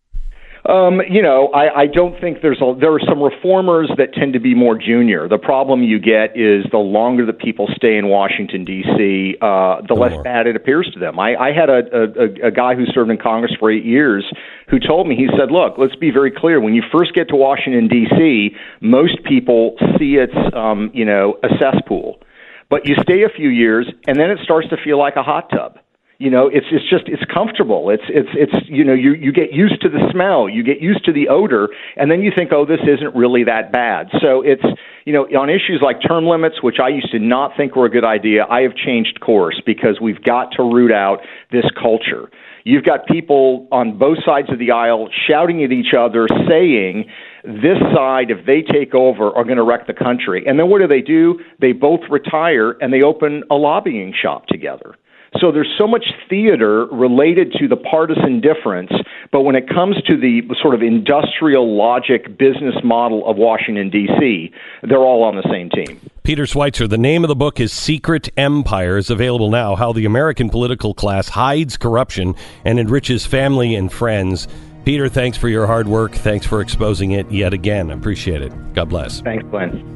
I don't think there are some reformers that tend to be more junior. The problem you get is the longer the people stay in Washington, D.C., the less bad it appears to them. I had a guy who served in Congress for 8 years who told me, he said, look, let's be very clear. When you first get to Washington, D.C., most people see it's, a cesspool. But you stay a few years, and then it starts to feel like a hot tub. It's comfortable. You get used to the smell, you get used to the odor, and then you think, oh, this isn't really that bad. So it's, on issues like term limits, which I used to not think were a good idea, I have changed course because we've got to root out this culture. You've got people on both sides of the aisle shouting at each other, saying this side, if they take over, are going to wreck the country. And then what do? They both retire and they open a lobbying shop together. So there's so much theater related to the partisan difference, but when it comes to the sort of industrial logic business model of Washington, D.C., they're all on the same team. Peter Schweitzer, the name of the book is Secret Empires, available now, How the American Political Class Hides Corruption and Enriches Family and Friends. Peter, thanks for your hard work. Thanks for exposing it yet again. I appreciate it. God bless. Thanks, Glenn.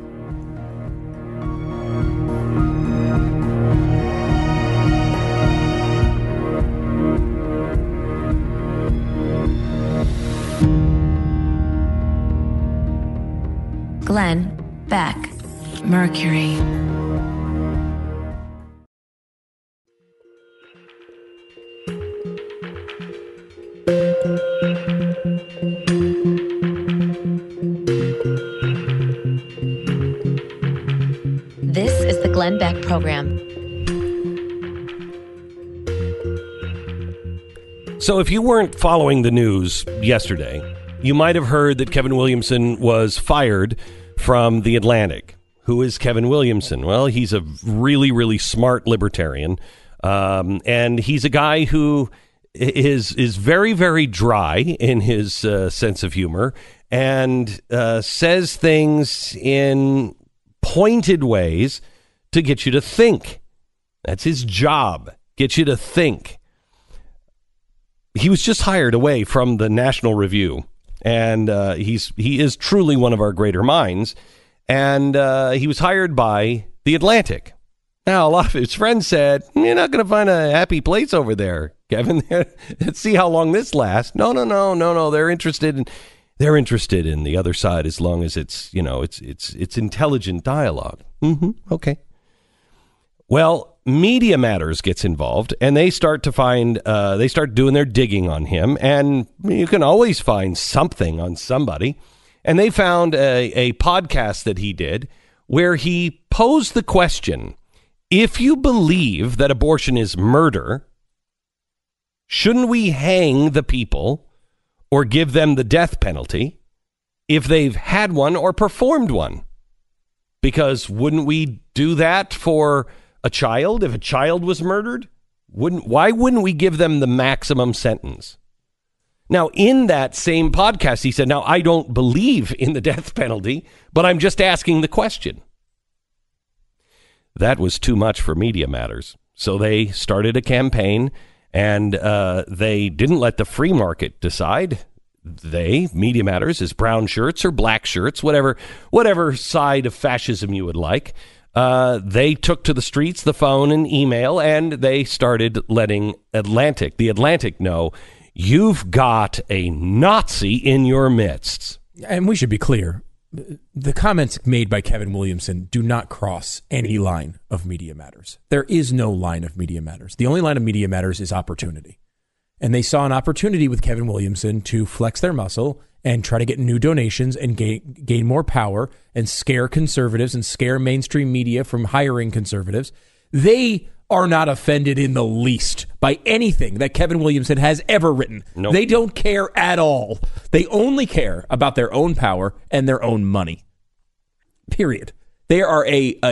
Glenn Beck, Mercury. This is the Glenn Beck Program. So if you weren't following the news yesterday, you might have heard that Kevin Williamson was fired from The Atlantic. Who is Kevin Williamson? Well, he's a really, really smart libertarian. And he's a guy who is very, very dry in his sense of humor and says things in pointed ways to get you to think. That's his job, get you to think. he was just hired away from the National Review, and he is truly one of our greater minds. And he was hired by The Atlantic. Now, a lot of his friends said, "You're not going to find a happy place over there, Kevin. Let's see how long this lasts." No. They're interested in the other side as long as it's intelligent dialogue. Okay. Well, Media Matters gets involved, and they start doing their digging on him, and you can always find something on somebody. And they found a podcast that he did where he posed the question, if you believe that abortion is murder, shouldn't we hang the people or give them the death penalty if they've had one or performed one? Because wouldn't we do that for a child if a child was murdered? Why wouldn't we give them the maximum sentence? Now, in that same podcast, he said, now, I don't believe in the death penalty, but I'm just asking the question. That was too much for Media Matters. So they started a campaign, and they didn't let the free market decide. Media Matters, is brown shirts or black shirts, whatever side of fascism you would like. They took to the streets, the phone, and email, and they started letting the Atlantic know, you've got a Nazi in your midst. And we should be clear. The comments made by Kevin Williamson do not cross any line of Media Matters. There is no line of Media Matters. The only line of Media Matters is opportunity. And they saw an opportunity with Kevin Williamson to flex their muscle and try to get new donations and gain more power and scare conservatives and scare mainstream media from hiring conservatives. They are not offended in the least by anything that Kevin Williamson has ever written. Nope. They don't care at all. They only care about their own power and their own money. Period. They are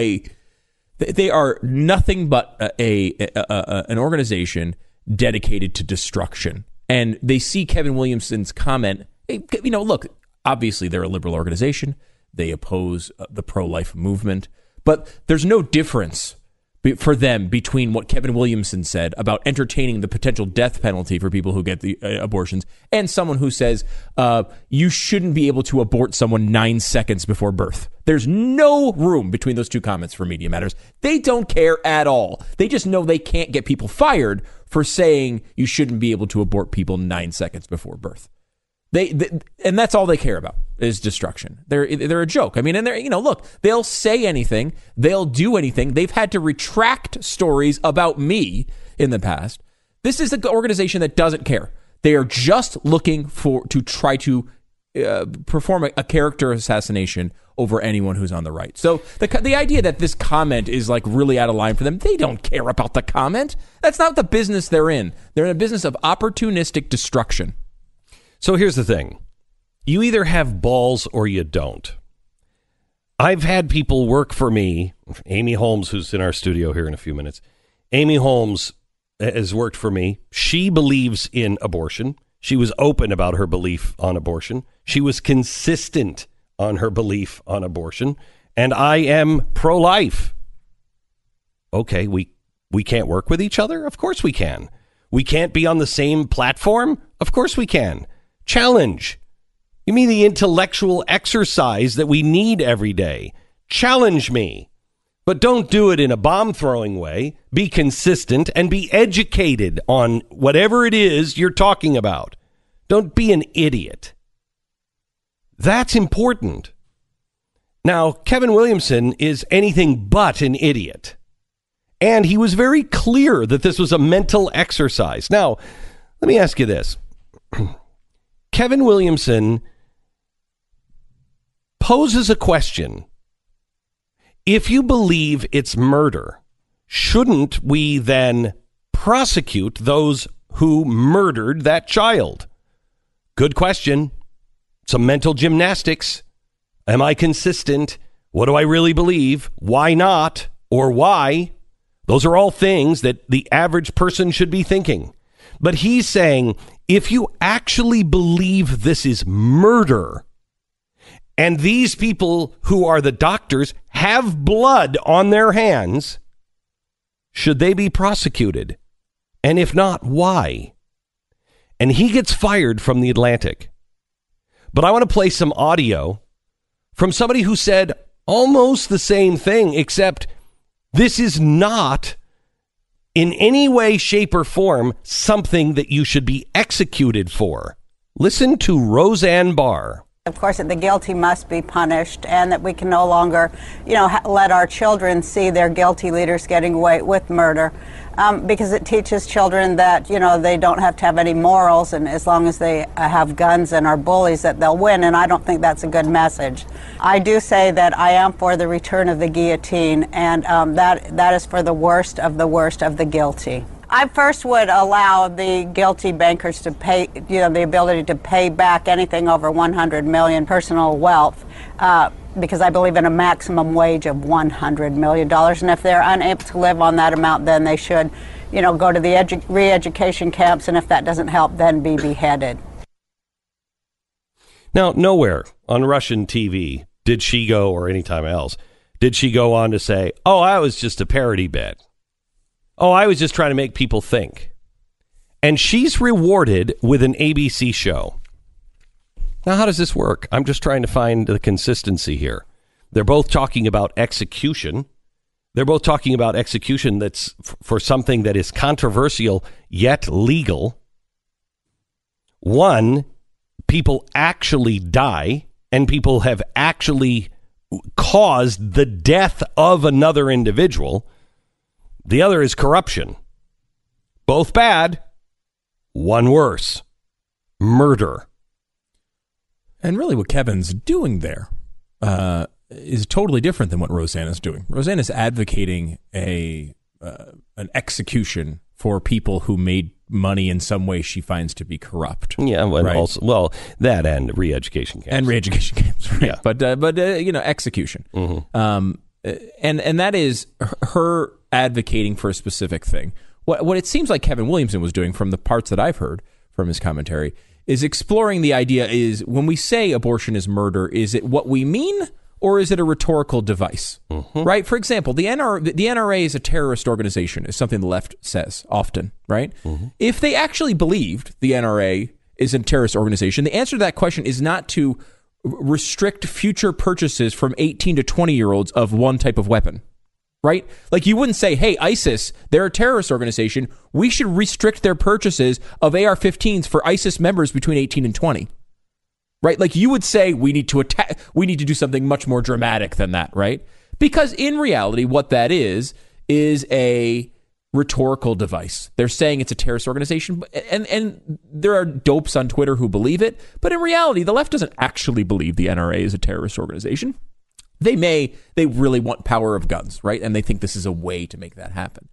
they are nothing but an organization dedicated to destruction. And they see Kevin Williamson's comment. Look, obviously they're a liberal organization. They oppose the pro-life movement, but there's no difference for them between what Kevin Williamson said about entertaining the potential death penalty for people who get the abortions and someone who says you shouldn't be able to abort someone 9 seconds before birth. There's no room between those two comments for Media Matters. They don't care at all. They just know they can't get people fired for saying you shouldn't be able to abort people 9 seconds before birth. And that's all they care about is destruction. They're a joke. I mean, and look, they'll say anything, they'll do anything. They've had to retract stories about me in the past. This is an organization that doesn't care. They are just looking to try to perform a character assassination over anyone who's on the right. So the idea that this comment is like really out of line for them, they don't care about the comment. That's not the business they're in. They're in a business of opportunistic destruction. So here's the thing. You either have balls or you don't. I've had people work for me. Amy Holmes, who's in our studio here in a few minutes. Amy Holmes has worked for me. She believes in abortion. She was open about her belief on abortion. She was consistent on her belief on abortion. And I am pro-life. Okay, we can't work with each other? Of course we can. We can't be on the same platform? Of course we can. Challenge. You mean the intellectual exercise that we need every day? Challenge me. But don't do it in a bomb-throwing way. Be consistent and be educated on whatever it is you're talking about. Don't be an idiot. That's important. Now, Kevin Williamson is anything but an idiot. And he was very clear that this was a mental exercise. Now, let me ask you this. Kevin Williamson poses a question. If you believe it's murder, shouldn't we then prosecute those who murdered that child? Good question. Some mental gymnastics. Am I consistent? What do I really believe? Why not? Or why? Those are all things that the average person should be thinking. But he's saying, if you actually believe this is murder, and these people who are the doctors have blood on their hands, should they be prosecuted? And if not, why? and he gets fired from The Atlantic. But I want to play some audio from somebody who said almost the same thing, except this is not in any way, shape, or form something that you should be executed for. Listen to Roseanne Barr. Of course, that the guilty must be punished, and that we can no longer, let our children see their guilty leaders getting away with murder, because it teaches children that, they don't have to have any morals, and as long as they have guns and are bullies, that they'll win, and I don't think that's a good message. I do say that I am for the return of the guillotine, and that is for the worst of the guilty. I first would allow the guilty bankers to pay, the ability to pay back anything over 100 million personal wealth, because I believe in a maximum wage of $100 million. And if they're unable to live on that amount, then they should, go to the re-education camps. And if that doesn't help, then be beheaded. Now, nowhere on Russian TV did she go, or any time else, did she go on to say, oh, I was just a parody bit. Oh, I was just trying to make people think. And she's rewarded with an ABC show. Now, how does this work? I'm just trying to find the consistency here. They're both talking about execution. They're both talking about execution that's for something that is controversial yet legal. One, people actually die, and people have actually caused the death of another individual. The other is corruption. Both bad, one worse. Murder. And really what Kevin's doing there is totally different than what Roseanne is doing. Roseanne is advocating an execution for people who made money in some way she finds to be corrupt. Yeah, and right? also, that and re-education camps. And re-education camps, right? Yeah. But execution. Mm-hmm. And that is her advocating for a specific thing. What it seems like Kevin Williamson was doing, from the parts that I've heard from his commentary, is exploring the idea is, when we say abortion is murder, is it what we mean, or is it a rhetorical device? Mm-hmm. Right? For example, the NRA is a terrorist organization, is something the left says often, right? Mm-hmm. If they actually believed the NRA is a terrorist organization, the answer to that question is not to restrict future purchases from 18 to 20-year-olds of one type of weapon. Right? Like, you wouldn't say, hey, ISIS, they're a terrorist organization, we should restrict their purchases of AR-15s for ISIS members between 18 and 20. Right? Like, you would say we need to do something much more dramatic than that, right? Because in reality, what that is a rhetorical device. They're saying it's a terrorist organization, and there are dopes on Twitter who believe it, but in reality, the left doesn't actually believe the NRA is a terrorist organization. They really want power of guns, right? And they think this is a way to make that happen.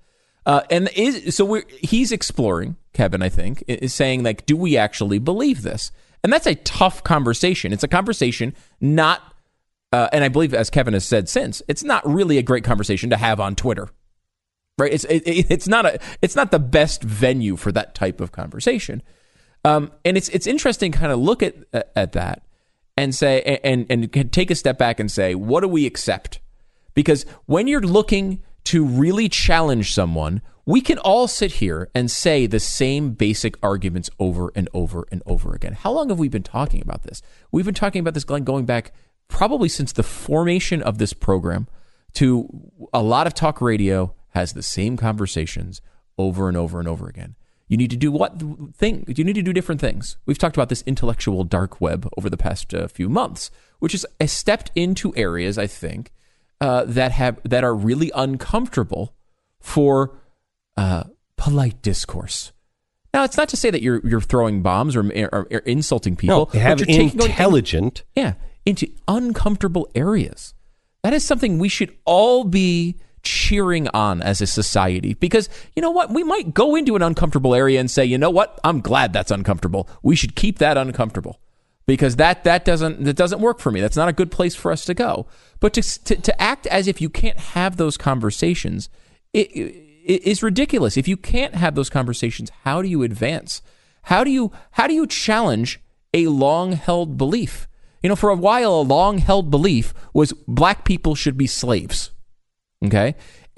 He's exploring, Kevin, I think, is saying, like, do we actually believe this? And that's a tough conversation. It's a conversation not, and I believe, as Kevin has said since, it's not really a great conversation to have on Twitter, right? It's not the best venue for that type of conversation. And it's interesting, kind of look at that. And say, and take a step back and say, what do we accept? Because when you're looking to really challenge someone, we can all sit here and say the same basic arguments over and over and over again. How long have we been talking about this? We've been talking about this, Glenn, going back probably since the formation of this program. To a lot of talk radio has the same conversations over and over and over again. You need to do you need to do different things. We've talked about this intellectual dark web over the past few months, which has stepped into areas, I think, that are really uncomfortable for polite discourse. Now, it's not to say that you're throwing bombs or insulting people. No, have intelligent, into uncomfortable areas. That is something we should all be cheering on as a society, because you know what, we might go into an uncomfortable area and say, you know what, I'm glad that's uncomfortable. We should keep that uncomfortable, because that doesn't work for me. That's not a good place for us to go. But to act as if you can't have those conversations it is ridiculous. If you can't have those conversations, how do you advance? How do you challenge a long-held belief? For a while, a long-held belief was black people should be slaves. Okay?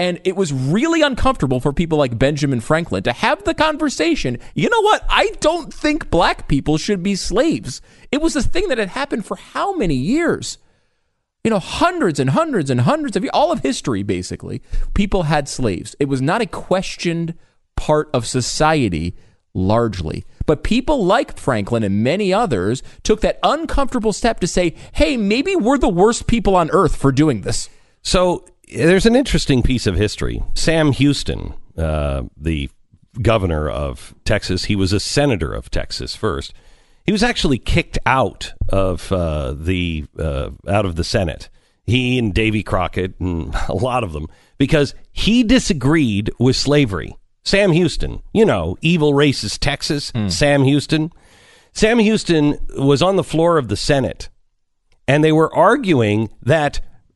And it was really uncomfortable for people like Benjamin Franklin to have the conversation. You know what? I don't think black people should be slaves. It was a thing that had happened for how many years? Hundreds and hundreds and hundreds of years, all of history, basically. People had slaves. It was not a questioned part of society largely. But people like Franklin and many others took that uncomfortable step to say, hey, maybe we're the worst people on earth for doing this. So there's an interesting piece of history. Sam Houston, the governor of Texas, he was a senator of Texas first. He was actually kicked out of the Senate. He and Davy Crockett and a lot of them, because he disagreed with slavery. Sam Houston, evil racist Texas, Sam Houston. Sam Houston was on the floor of the Senate, and they were arguing that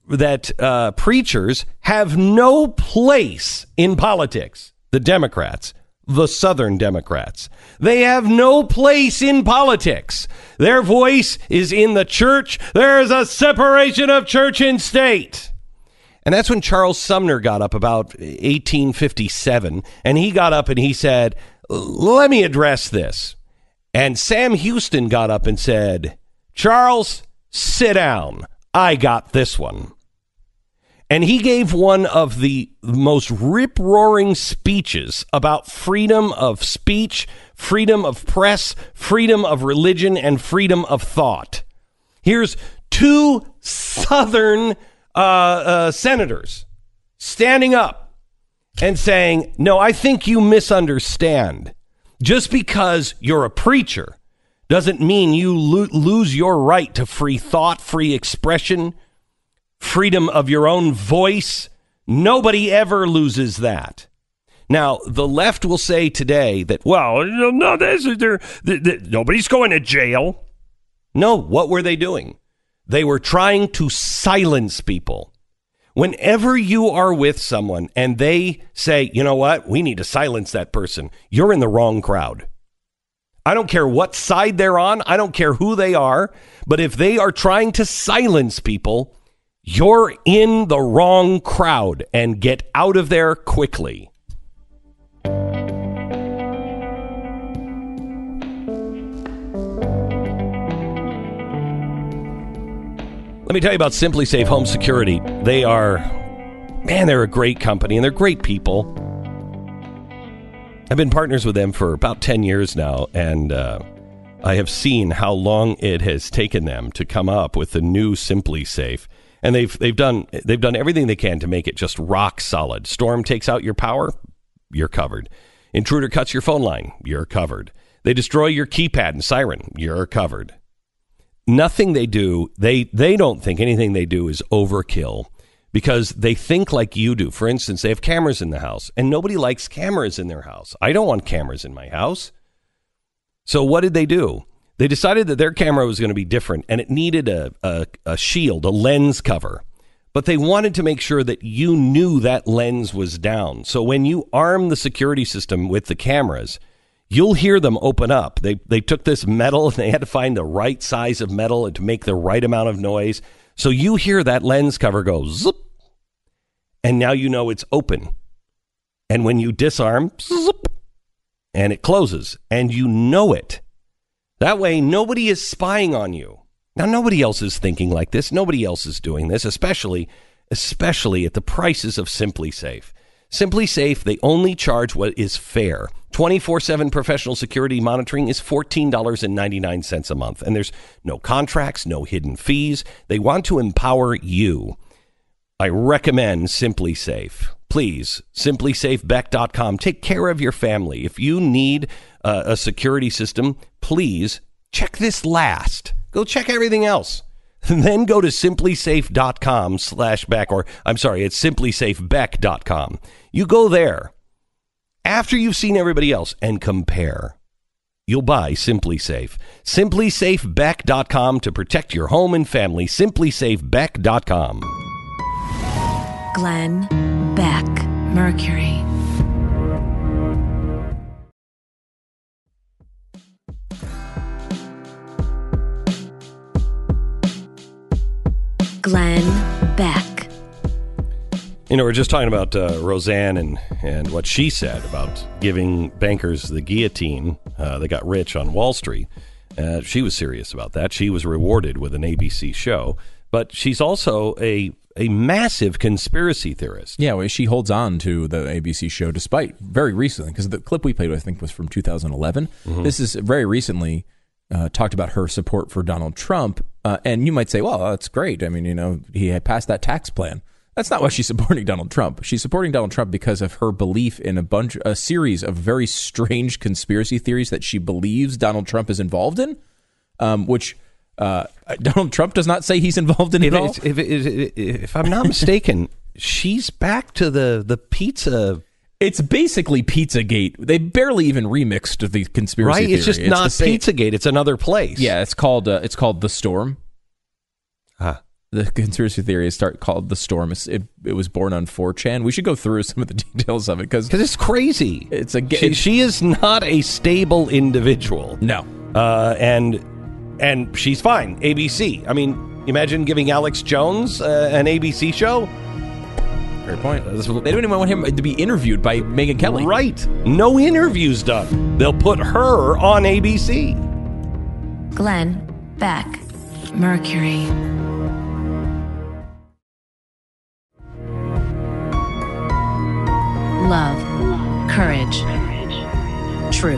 preachers have no place in politics. The Democrats, the Southern Democrats, they have no place in politics. Their voice is in the church. There is a separation of church and state. And that's when Charles Sumner got up about 1857, and he got up and he said, let me address this. And Sam Houston got up and said, Charles, sit down. I got this one. And he gave one of the most rip-roaring speeches about freedom of speech, freedom of press, freedom of religion, and freedom of thought. Here's two Southern senators standing up and saying, no, I think you misunderstand. Just because you're a preacher doesn't mean you lose your right to free thought, free expression, freedom of your own voice. Nobody ever loses that. Now, the left will say today that, well, no, nobody's going to jail. No, what were they doing? They were trying to silence people. Whenever you are with someone and they say, you know what, we need to silence that person, you're in the wrong crowd. I don't care what side they're on. I don't care who they are. But if they are trying to silence people, you're in the wrong crowd, and get out of there quickly. Let me tell you about Simply Safe Home Security. They're a great company, and they're great people. I've been partners with them for about 10 years now, and I have seen how long it has taken them to come up with the new Simply Safe. And they've done everything they can to make it just rock solid. Storm takes out your power, you're covered. Intruder cuts your phone line, you're covered. They destroy your keypad and siren, you're covered. Nothing they do, they don't think anything they do is overkill, because they think like you do. For instance, they have cameras in the house, and nobody likes cameras in their house. I don't want cameras in my house. So what did they do? They decided that their camera was going to be different, and it needed a shield, a lens cover. But they wanted to make sure that you knew that lens was down. So when you arm the security system with the cameras, you'll hear them open up. They took this metal, and they had to find the right size of metal and to make the right amount of noise. So you hear that lens cover go zip, and now you know it's open. And when you disarm, zip, and it closes, and you know it. That way, nobody is spying on you. Now, nobody else is thinking like this. Nobody else is doing this, especially at the prices of Simply Safe. Simply Safe, they only charge what is fair. 24/7 professional security monitoring is $14.99 a month. And there's no contracts, no hidden fees. They want to empower you. I recommend Simply Safe. Please, simplysafebeck.com. Take care of your family. If you need a security system, please check this last. Go check everything else. And then go to simplysafe.com/Beck, or I'm sorry, it's simplysafebeck.com. You go there after you've seen everybody else and compare. You'll buy Simply Safe. Simplysafebeck.com to protect your home and family. Simplysafebeck.com. Glenn Beck, Mercury. Glenn Beck. You know, we're just talking about Roseanne and what she said about giving bankers the guillotine. They got rich on Wall Street. She was serious about that. She was rewarded with an ABC show. But she's also a massive conspiracy theorist. Yeah, well, she holds on to the ABC show despite very recently, because the clip we played, I think, was from 2011. Mm-hmm. This is very recently talked about her support for Donald Trump. And you might say, well, that's great. I mean, you know, he had passed that tax plan. That's not why she's supporting Donald Trump. She's supporting Donald Trump because of her belief in a series of very strange conspiracy theories that she believes Donald Trump is involved in, which Donald Trump does not say he's involved in at all. If I'm not mistaken, she's back to the pizza. It's basically Pizzagate. They barely even remixed the conspiracy theory. It's just not Pizzagate. It's another place. Yeah, it's called The Storm. The conspiracy theory is called The Storm. It was born on 4chan. We should go through some of the details of it because it's crazy. She is not a stable individual. No, and she's fine. ABC. I mean, imagine giving Alex Jones an ABC show. Great point. They don't even want him to be interviewed by Megyn Kelly. Right. No interviews done. They'll put her on ABC. Glenn Beck, Mercury. Love, courage, truth.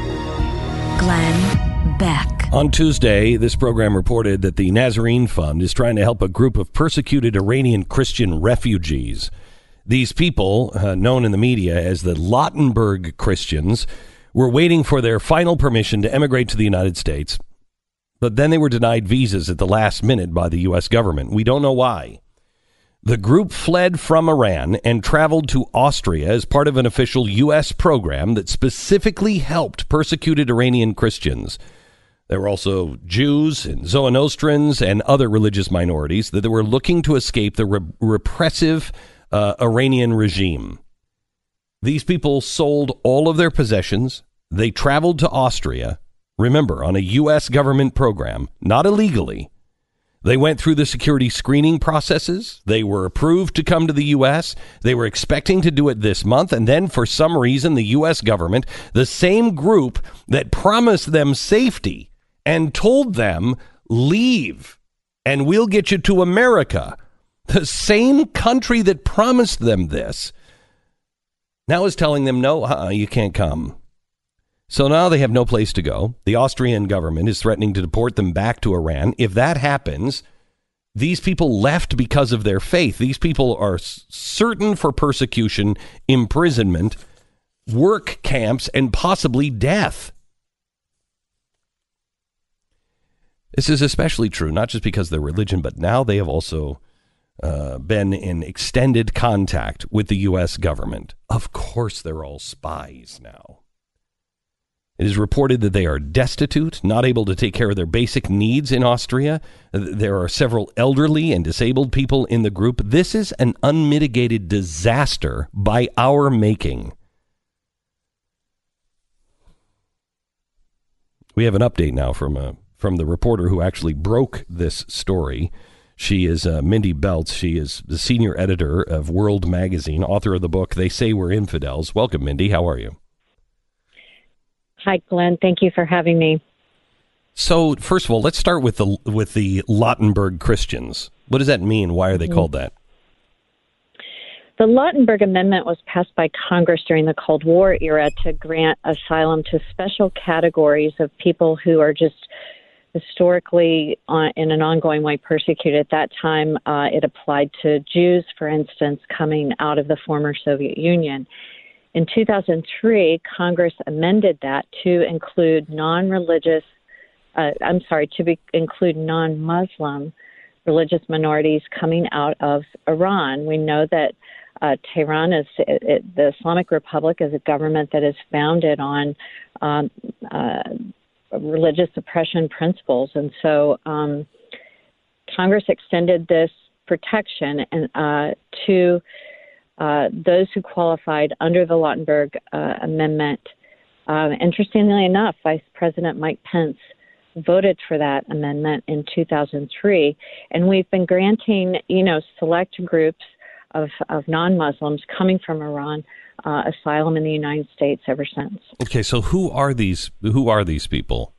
Glenn Beck. On Tuesday, this program reported that the Nazarene Fund is trying to help a group of persecuted Iranian Christian refugees. These people, known in the media as the Lautenberg Christians, were waiting for their final permission to emigrate to the United States. But then they were denied visas at the last minute by the U.S. government. We don't know why. The group fled from Iran and traveled to Austria as part of an official U.S. program that specifically helped persecuted Iranian Christians. There were also Jews and Zoroastrians and other religious minorities that were looking to escape the repressive Iranian regime. These people sold all of their possessions. They traveled to Austria, remember, on a U.S. government program, not illegally. They went through the security screening processes. They were approved to come to the U.S. They were expecting to do it this month. And then for some reason, the U.S. government, the same group that promised them safety and told them, leave and we'll get you to America, the same country that promised them this, now is telling them, no, you can't come. So now they have no place to go. The Austrian government is threatening to deport them back to Iran. If that happens, these people left because of their faith. These people are certain for persecution, imprisonment, work camps, and possibly death. This is especially true, not just because of their religion, but now they have also been in extended contact with the U.S. government. Of course, they're all spies now. It is reported that they are destitute, not able to take care of their basic needs in Austria. There are several elderly and disabled people in the group. This is an unmitigated disaster by our making. We have an update now from the reporter who actually broke this story. She is Mindy Beltz. She is the senior editor of World Magazine, author of the book They Say We're Infidels. Welcome, Mindy. How are you? Hi, Glenn. Thank you for having me. So, first of all, let's start with the Lautenberg Christians. What does that mean? Why are they called that? The Lautenberg Amendment was passed by Congress during the Cold War era to grant asylum to special categories of people who are just historically in an ongoing way persecuted. At that time, it applied to Jews, for instance, coming out of the former Soviet Union. In 2003, Congress amended that to include include non-Muslim religious minorities coming out of Iran. We know that Tehran the Islamic Republic is a government that is founded on religious oppression principles. And so Congress extended this protection to those who qualified under the Lautenberg Amendment. Interestingly enough, Vice President Mike Pence voted for that amendment in 2003, and we've been granting, select groups of non-Muslims coming from Iran asylum in the United States ever since. Okay, so who are these people?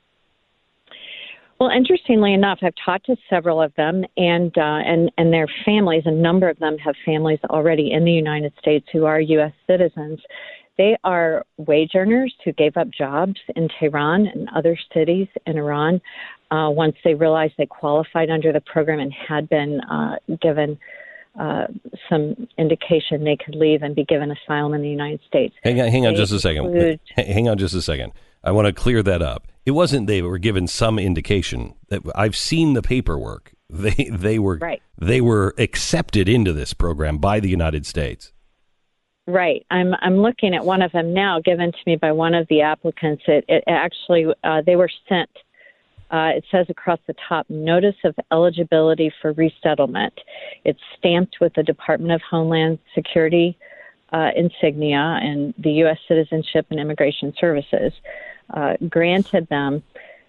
Well, interestingly enough, I've talked to several of them, and their families. A number of them have families already in the United States who are U.S. citizens. They are wage earners who gave up jobs in Tehran and other cities in Iran once they realized they qualified under the program and had been given some indication they could leave and be given asylum in the United States. Hang on just a second. Hang on just a second. I want to clear that up. It wasn't they were given some indication. That I've seen the paperwork. They were right. They were accepted into this program by the United States. Right. I'm looking at one of them now, given to me by one of the applicants. It actually they were sent. It says across the top, notice of eligibility for resettlement. It's stamped with the Department of Homeland Security insignia and the U.S. Citizenship and Immigration Services granted them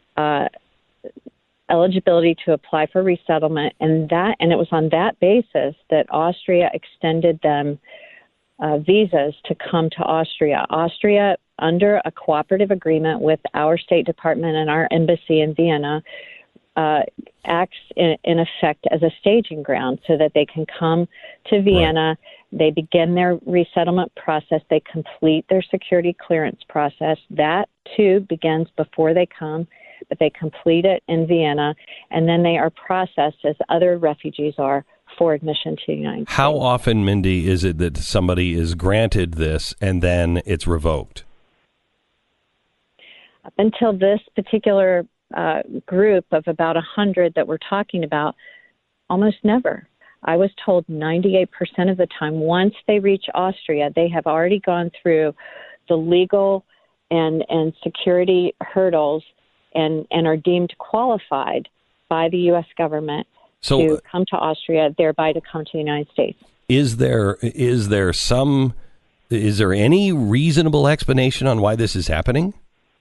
eligibility to apply for resettlement, and it was on that basis that Austria extended them visas to come to Austria. Austria, under a cooperative agreement with our State Department and our embassy in Vienna, acts in effect as a staging ground so that they can come to Vienna. Right. They begin their resettlement process. They complete their security clearance process. That, too, begins before they come, but they complete it in Vienna, and then they are processed as other refugees are for admission to the United States. How often, Mindy, is it that somebody is granted this and then it's revoked? Up until this particular group of about 100 that we're talking about, almost never. I was told 98% of the time, once they reach Austria, they have already gone through the legal and security hurdles and are deemed qualified by the U.S. government to come to Austria, thereby to come to the United States. Is there any reasonable explanation on why this is happening?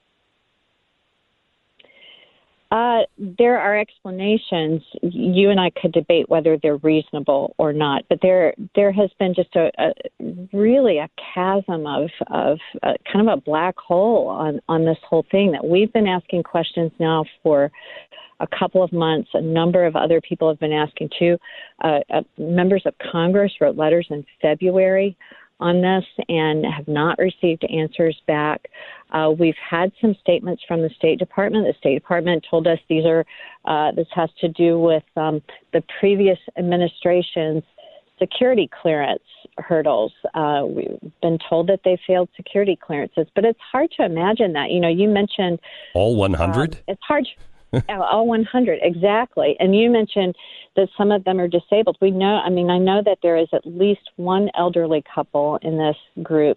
There are explanations. You and I could debate whether they're reasonable or not, but there has been just really a chasm of kind of a black hole on this whole thing that we've been asking questions now for a couple of months. A number of other people have been asking too. Members of Congress wrote letters in February on this and have not received answers back. We've had some statements from the State Department. The State Department told us this has to do with the previous administration's security clearance hurdles. We've been told that they failed security clearances, but it's hard to imagine that. You mentioned all 100. It's hard. All 100, exactly. And you mentioned that some of them are disabled. I know that there is at least one elderly couple in this group,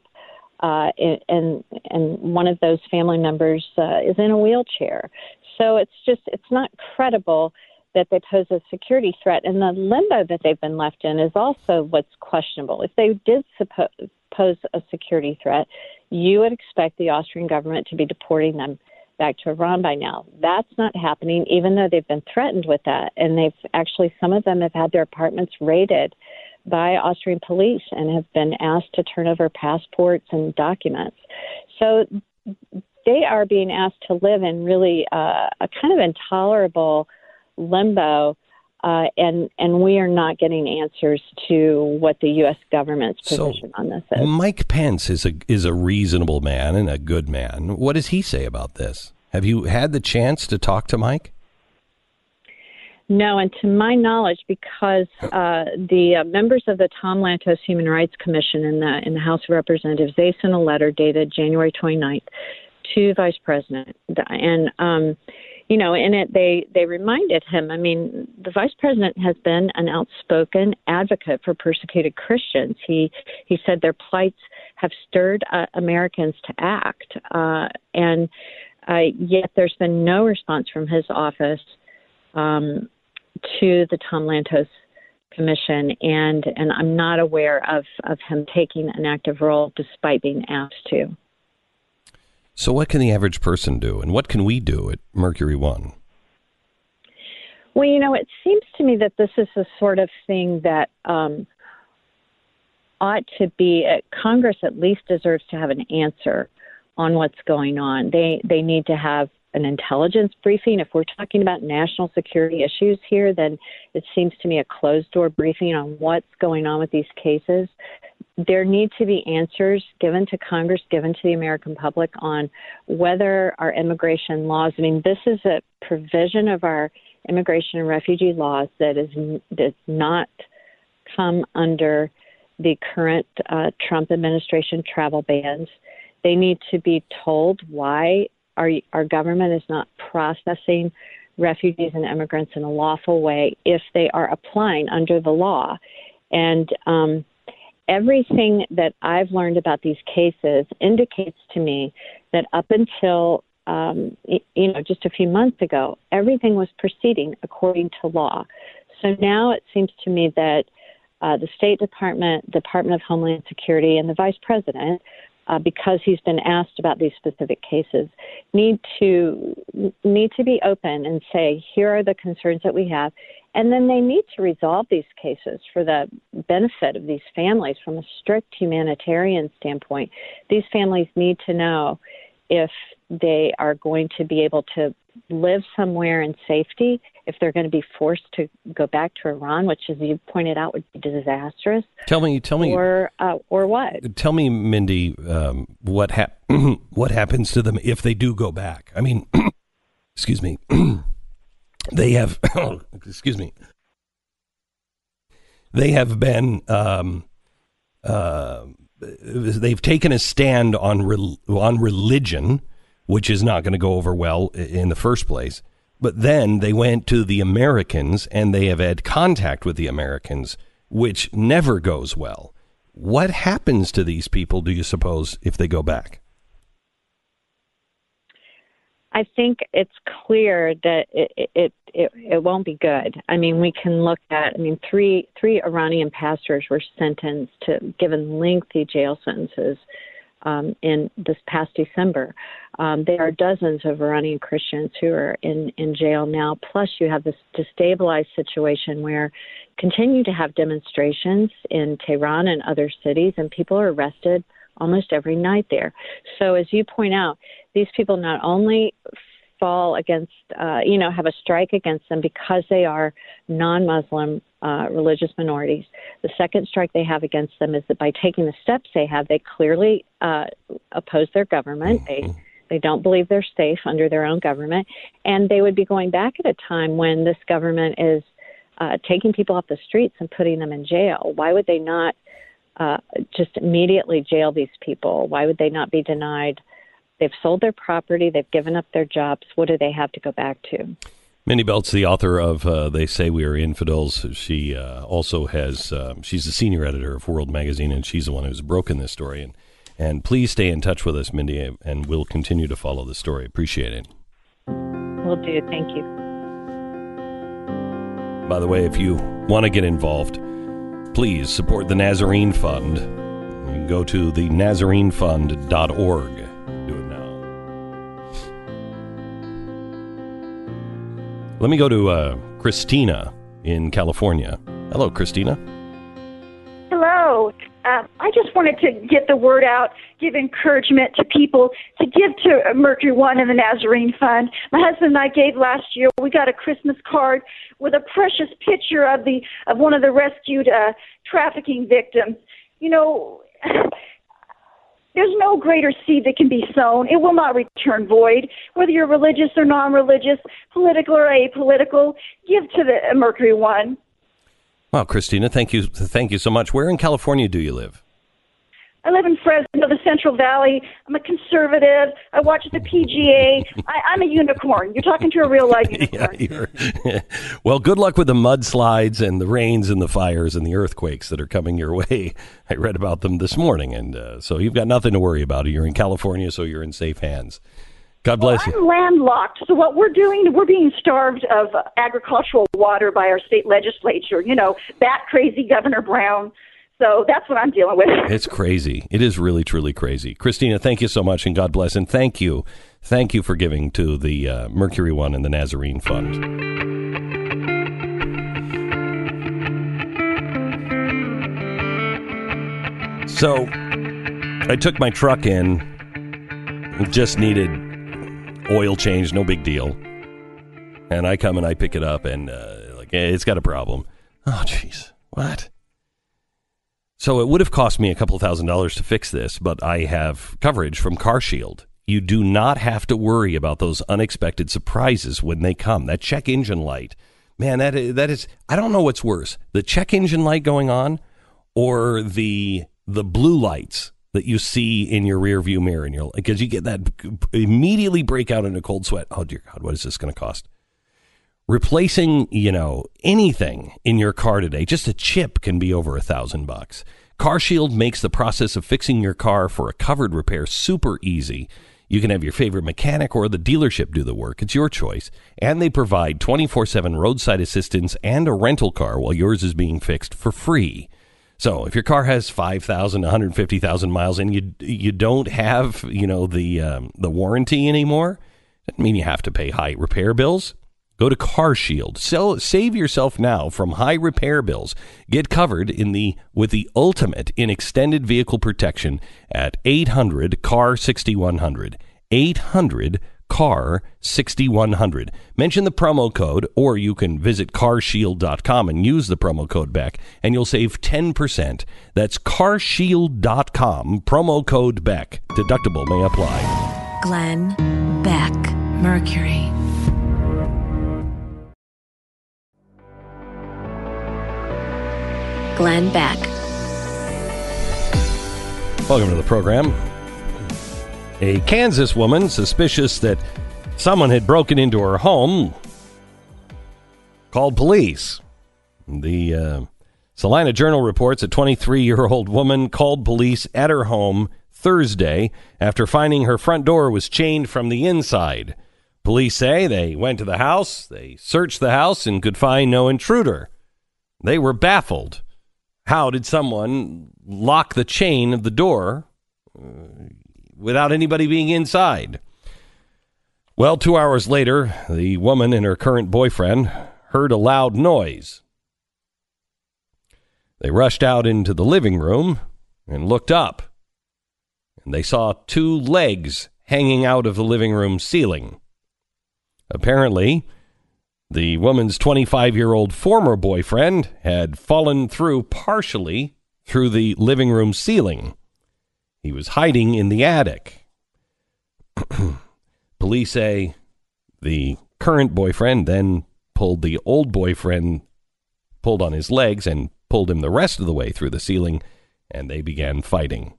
and one of those family members is in a wheelchair. So it's not credible that they pose a security threat. And the limbo that they've been left in is also what's questionable. If they did pose a security threat, you would expect the Austrian government to be deporting them back to Iran by now. That's not happening, even though they've been threatened with that. And some of them have had their apartments raided by Austrian police and have been asked to turn over passports and documents. So they are being asked to live in really a kind of intolerable limbo, and we are not getting answers to what the U.S. government's position on this is. Mike Pence is a reasonable man and a good man. What does he say about this? Have you had the chance to talk to Mike? No, and to my knowledge, because the members of the Tom Lantos Human Rights Commission in the House of Representatives, they sent a letter dated January 29th to Vice President, and in it, they reminded him, the vice president has been an outspoken advocate for persecuted Christians. He said their plights have stirred Americans to act, and yet there's been no response from his office to the Tom Lantos Commission, and I'm not aware of him taking an active role despite being asked to. So what can the average person do, and what can we do at Mercury One? Well, it seems to me that this is the sort of thing that ought to be, Congress at least deserves to have an answer on what's going on. They need to have an intelligence briefing. If we're talking about national security issues here, then it seems to me a closed-door briefing on what's going on with these cases. There need to be answers given to Congress, given to the American public on whether our immigration laws, I mean, this is a provision of our immigration and refugee laws that does not come under the current Trump administration travel bans. They need to be told why our government is not processing refugees and immigrants in a lawful way if they are applying under the law. And everything that I've learned about these cases indicates to me that up until just a few months ago, everything was proceeding according to law. So now it seems to me that the State Department, Department of Homeland Security, and the Vice President, because he's been asked about these specific cases, need to be open and say, here are the concerns that we have. And then they need to resolve these cases for the benefit of these families from a strict humanitarian standpoint. These families need to know if they are going to be able to live somewhere in safety, if they're going to be forced to go back to Iran, which, as you pointed out, would be disastrous. Tell me, or what? Tell me, Mindy, what happens to them if they do go back? I mean, excuse me, they have, excuse me, they have been, they've taken a stand on religion, which is not going to go over well in the first place. But then they went to the Americans and they have had contact with the Americans, which never goes well. What happens to these people, do you suppose, if they go back? I think it's clear that it won't be good. I mean, we can look at, three Iranian pastors were sentenced to given lengthy jail sentences in this past December. There are dozens of Iranian Christians who are in jail now. Plus, you have this destabilized situation where continue to have demonstrations in Tehran and other cities, and people are arrested almost every night there. So, as you point out, these people not only fall against, have a strike against them because they are non-Muslim religious minorities. The second strike they have against them is that by taking the steps they have, they clearly oppose their government. They don't believe they're safe under their own government, and they would be going back at a time when this government is taking people off the streets and putting them in jail. Why would they not just immediately jail these people? Why would they not be denied? They've sold their property. They've given up their jobs. What do they have to go back to? Mindy Beltz, the author of They Say We Are Infidels. She also has, she's the senior editor of World Magazine, and she's the one who's broken this story. And please stay in touch with us, Mindy, and we'll continue to follow the story. Appreciate it. Will do. Thank you. By the way, if you want to get involved, please support the Nazarene Fund. You can go to the NazareneFund.org. Do it now. Let me go to Christina in California. Hello, Christina. Hello. I just wanted to get the word out, give encouragement to people to give to Mercury One and the Nazarene Fund. My husband and I gave last year. We got a Christmas card with a precious picture of one of the rescued trafficking victims. You know, there's no greater seed that can be sown. It will not return void. Whether you're religious or non-religious, political or apolitical, give to the Mercury One. Well, Christina, thank you so much. Where in California do you live? I live in Fresno, the Central Valley. I'm a conservative. I watch the PGA. I'm a unicorn. You're talking to a real life unicorn. Yeah, well, good luck with the mudslides and the rains and the fires and the earthquakes that are coming your way. I read about them this morning, and so you've got nothing to worry about. You're in California, so you're in safe hands. God bless you. I'm landlocked, so what we're doing, we're being starved of agricultural water by our state legislature. You know, bat crazy Governor Brown. So that's what I'm dealing with. It's crazy. It is really, truly crazy. Christina, thank you so much, and God bless. And thank you for giving to the Mercury One and the Nazarene Fund. So I took my truck in, just needed oil change, no big deal. And I come and I pick it up and it's got a problem. Oh, jeez. What? So it would have cost me a couple $1,000s to fix this, but I have coverage from CarShield. You do not have to worry about those unexpected surprises when they come. That check engine light, man, that is, I don't know what's worse, the check engine light going on or the blue lights that you see in your rear view mirror, because you get that immediately break out in a cold sweat. Oh dear God, what is this going to cost? Replacing, anything in your car today, just a chip can be over $1,000. CarShield makes the process of fixing your car for a covered repair super easy. You can have your favorite mechanic or the dealership do the work. It's your choice. And they provide 24/7 roadside assistance and a rental car while yours is being fixed for free. So if your car has 5,000, 150,000 miles and you don't have, the warranty anymore, doesn't mean you have to pay high repair bills. Go to CarShield. Save yourself now from high repair bills. Get covered with the ultimate in extended vehicle protection at 800-CAR-6100. 800-CAR-6100. Mention the promo code, or you can visit carshield.com and use the promo code Beck, and you'll save 10%. That's carshield.com, promo code Beck. Deductible may apply. Glenn Beck, Mercury. Glenn Beck. Welcome to the program. A Kansas woman suspicious that someone had broken into her home called police. The Salina Journal reports a 23-year-old woman called police at her home Thursday after finding her front door was chained from the inside. Police say they went to the house, they searched the house, and could find no intruder. They were baffled. How did someone lock the chain of the door without anybody being inside? Well, 2 hours later, the woman and her current boyfriend heard a loud noise. They rushed out into the living room and looked up, and they saw two legs hanging out of the living room ceiling. Apparently, the woman's 25-year-old former boyfriend had fallen through partially through the living room ceiling. He was hiding in the attic. Police say the current boyfriend then pulled the old boyfriend, pulled on his legs and pulled him the rest of the way through the ceiling, and they began fighting.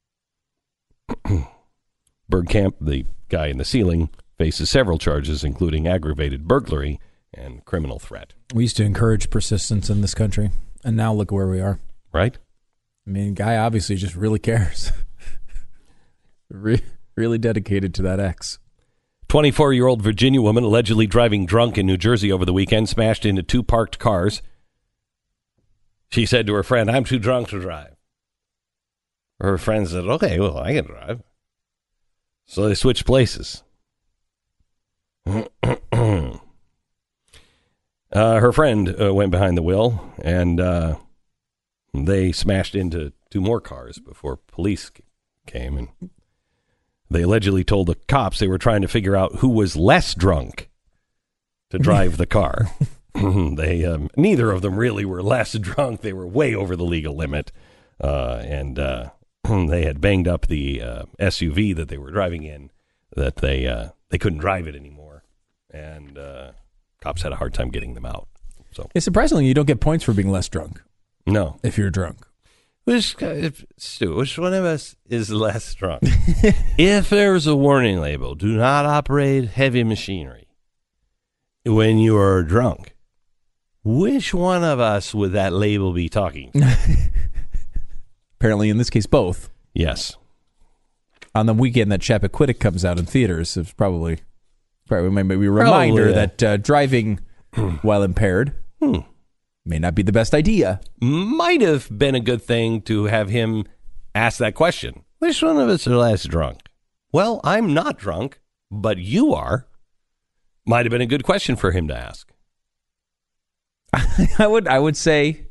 Bergkamp, the guy in the ceiling, faces several charges, including aggravated burglary and criminal threat. We used to encourage persistence in this country, and now look where we are. Right? I mean, guy obviously just really cares. Really dedicated to that ex. 24-year-old Virginia woman allegedly driving drunk in New Jersey over the weekend smashed into two parked cars. She said to her friend, "I'm too drunk to drive." Her friend said, "Okay, well, I can drive." So they switched places. Her friend went behind the wheel, and they smashed into two more cars before police came. And they allegedly told the cops they were trying to figure out who was less drunk to drive the car. They neither of them really were less drunk. They were way over the legal limit, and they had banged up the SUV that they were driving in. That they couldn't drive it anymore, and cops had a hard time getting them out. So, surprisingly, you don't get points for being less drunk. No, if you're drunk. Which one of us is less drunk? If there's a warning label, do not operate heavy machinery when you are drunk, which one of us would that label be talking to? Apparently, in this case, both. Yes. On the weekend that Chappaquiddick comes out in theaters, it's probably maybe a reminder that driving while impaired may not be the best idea. Might have been a good thing to have him ask that question. Which one of us are less drunk? Well, I'm not drunk, but you are. Might have been a good question for him to ask. I would say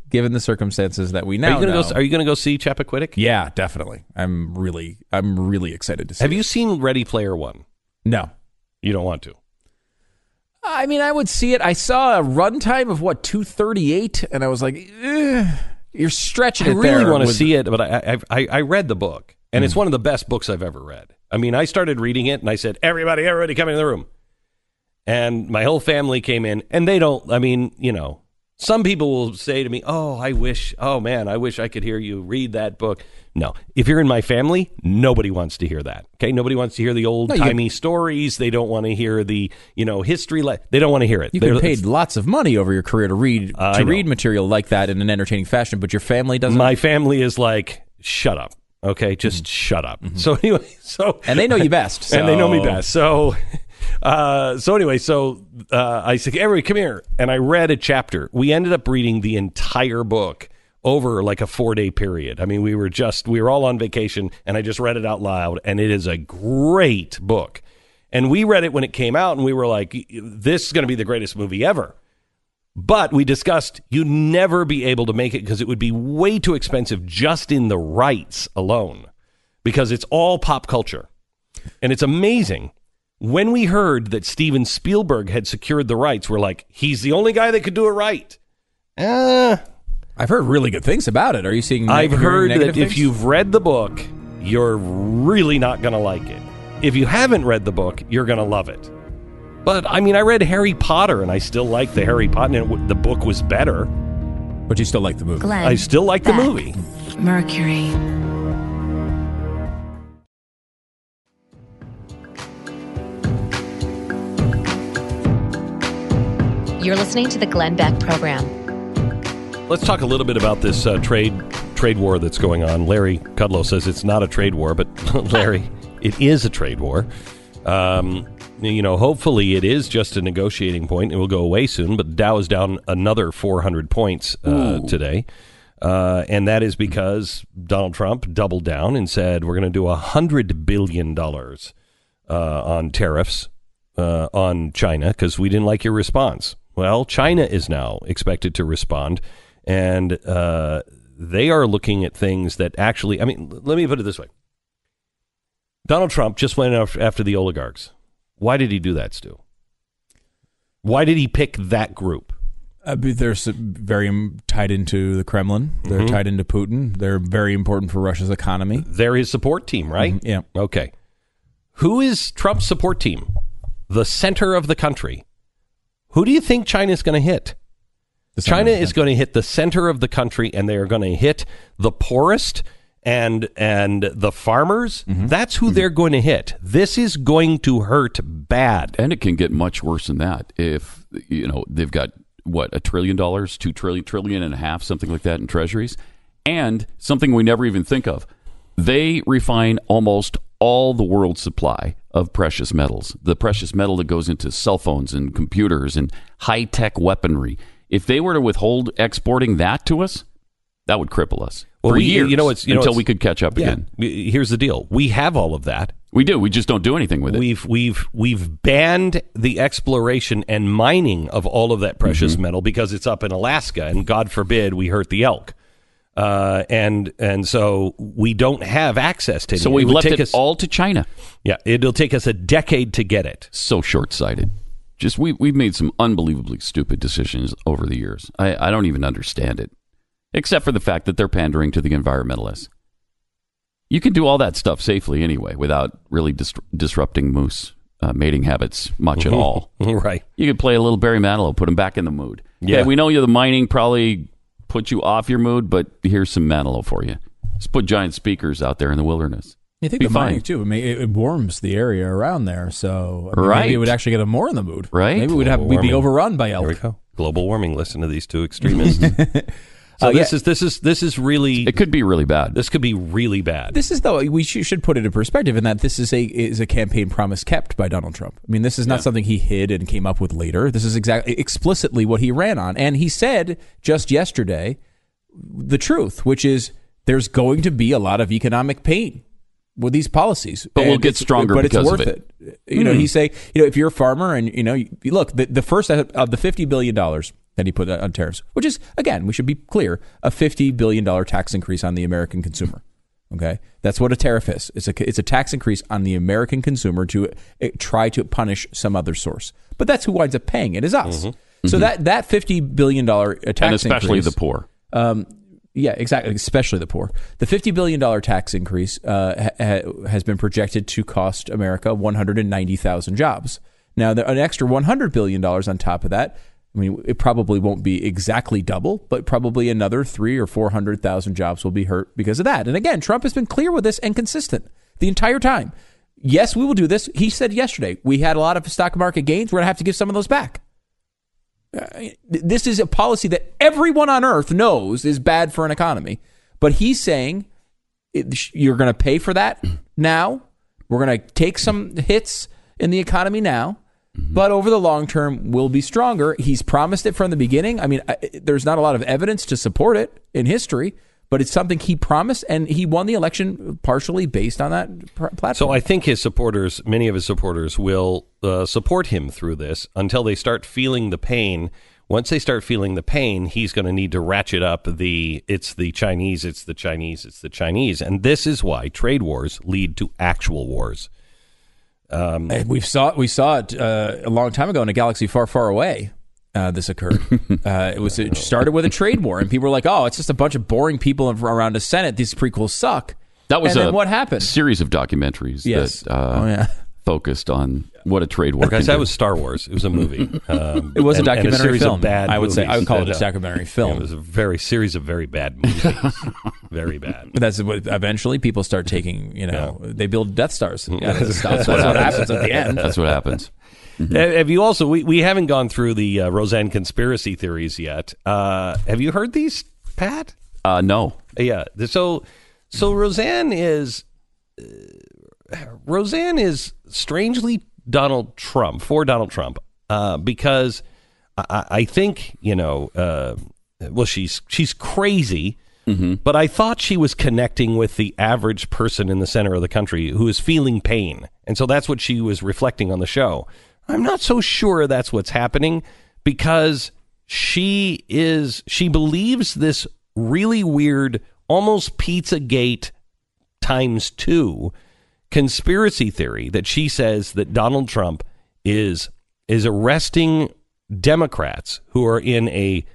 given the circumstances that we now know. Are you going to go see Chappaquiddick? Yeah, definitely. I'm really excited to see. Have you seen Ready Player One? No. You don't want to? I mean, I would see it. I saw a runtime of 238, and I was like, you're stretching it. I really want to see it, but I read the book, and it's one of the best books I've ever read. I mean, I started reading it, and I said, everybody come in the room. And my whole family came in, and they don't, I mean, some people will say to me, I wish I could hear you read that book. No, if you're in my family, nobody wants to hear that. Okay, nobody wants to hear the old-timey stories. They don't want to hear the, history. They don't want to hear it. You get paid lots of money over your career to read material like that in an entertaining fashion, but your family doesn't. My family is like, shut up. Okay, just shut up. Mm-hmm. So anyway, and they know you best, and they know me best. So I said, everybody, come here, and I read a chapter. We ended up reading the entire book over like a 4-day period. I mean, we were all on vacation, and I just read it out loud, and it is a great book. And we read it when it came out, and we were like, this is going to be the greatest movie ever. But we discussed you'd never be able to make it because it would be way too expensive just in the rights alone, because it's all pop culture. And it's amazing. When we heard that Steven Spielberg had secured the rights, we're like, he's the only guy that could do it right. I've heard really good things about it. Are you seeing I've heard that things? If you've read the book, you're really not going to like it. If you haven't read the book, you're going to love it. But, I mean, I read Harry Potter, and I still like the Harry Potter, and the book was better. But you still like the movie. Glenn, I still like the movie. Mercury. You're listening to the Glenn Beck Program. Let's talk a little bit about this trade war that's going on. Larry Kudlow says it's not a trade war, but Larry, it is a trade war. Hopefully it is just a negotiating point. It will go away soon, but Dow is down another 400 points today. And that is because Donald Trump doubled down and said, we're going to do $100 billion on tariffs on China because we didn't like your response. Well, China is now expected to respond, and they are looking at things that actually, I mean, let me put it this way. Donald Trump just went after the oligarchs. Why did he do that, Stu? Why did he pick that group? They're very tied into the Kremlin. They're tied into Putin. They're very important for Russia's economy. They're his support team, right? Mm-hmm. Yeah. Okay. Who is Trump's support team? The center of the country. Who do you think China is going to hit? China is going to hit the center of the country, and they are going to hit the poorest and the farmers. Mm-hmm. That's who they're going to hit. This is going to hurt bad. And it can get much worse than that. If, they've got, $1 trillion, $2 trillion and a half, something like that in treasuries. And something we never even think of. They refine almost all the world's supply of precious metals. The precious metal that goes into cell phones and computers and high-tech weaponry. If they were to withhold exporting that to us, that would cripple us for years until we could catch up again. Here's the deal. We have all of that. We do. We just don't do anything with it. We've banned the exploration and mining of all of that precious metal because it's up in Alaska, and God forbid we hurt the elk. And so we don't have access to it. So we've left it all to China. Yeah, it'll take us a decade to get it. So short-sighted. Just we've made some unbelievably stupid decisions over the years. I don't even understand it, except for the fact that they're pandering to the environmentalists. You can do all that stuff safely anyway without really disrupting moose mating habits much at all. Right. You could play a little Barry Manilow, put him back in the mood. Yeah. Okay, we know the mining probably put you off your mood, but here's some Manilow for you. Just put giant speakers out there in the wilderness. You think the mining, too, I mean, it warms the area around there, so maybe it would actually get them more in the mood. Right. Maybe we'd be overrun by elk. There we go. Global warming. Listen to these two extremists. So this is really... It could be really bad. This could be really bad. This is, though, we should put it in perspective in that this is a campaign promise kept by Donald Trump. I mean, this is not something he hid and came up with later. This is explicitly what he ran on. And he said just yesterday the truth, which is there's going to be a lot of economic pain with these policies. But we'll get stronger because of it. He's saying, if you're a farmer and, look, the first of the $50 billion that he put on tariffs, which is, again, we should be clear, a $50 billion tax increase on the American consumer. Okay, that's what a tariff is. It's a tax increase on the American consumer to try to punish some other source. But that's who winds up paying it is us. So that $50 billion tax and especially increase, the poor. Yeah, exactly. Especially the poor. The $50 billion tax increase has been projected to cost America 190,000 jobs. Now, an extra $100 billion on top of that, I mean, it probably won't be exactly double, but probably another 300,000 or 400,000 jobs will be hurt because of that. And again, Trump has been clear with this and consistent the entire time. Yes, we will do this. He said yesterday, we had a lot of stock market gains. We're going to have to give some of those back. This is a policy that everyone on earth knows is bad for an economy. But he's saying, you're going to pay for that now. We're going to take some hits in the economy now. But over the long term, we'll be stronger. He's promised it from the beginning. I mean, there's not a lot of evidence to support it in history, but it's something he promised, and he won the election partially based on that platform. So I think his supporters, many of his supporters, will support him through this until they start feeling the pain. Once they start feeling the pain, he's going to need to ratchet up it's the Chinese, it's the Chinese, it's the Chinese. And this is why trade wars lead to actual wars. We saw it a long time ago in a galaxy far, far away. This occurred. It started with a trade war, and people were like, "Oh, it's just a bunch of boring people around a Senate. These prequels suck." That was and then what happened? Series of documentaries that focused on what a trade war. Guys, that was Star Wars. It was a movie. It was a documentary film. I would call it a documentary film. It was a series of very bad movies. Very bad. But that's what eventually people start taking. They build Death Stars. That's what happens at the end. That's what happens. Have you also? We haven't gone through the Roseanne conspiracy theories yet. Have you heard these, Pat? No. Yeah. So Roseanne is strangely Donald Trump because I think she's crazy. But I thought she was connecting with the average person in the center of the country who is feeling pain. And so that's what she was reflecting on the show. I'm not so sure that's what's happening because she believes this really weird, almost Pizzagate × 2 conspiracy theory that she says that Donald Trump is arresting Democrats who are in a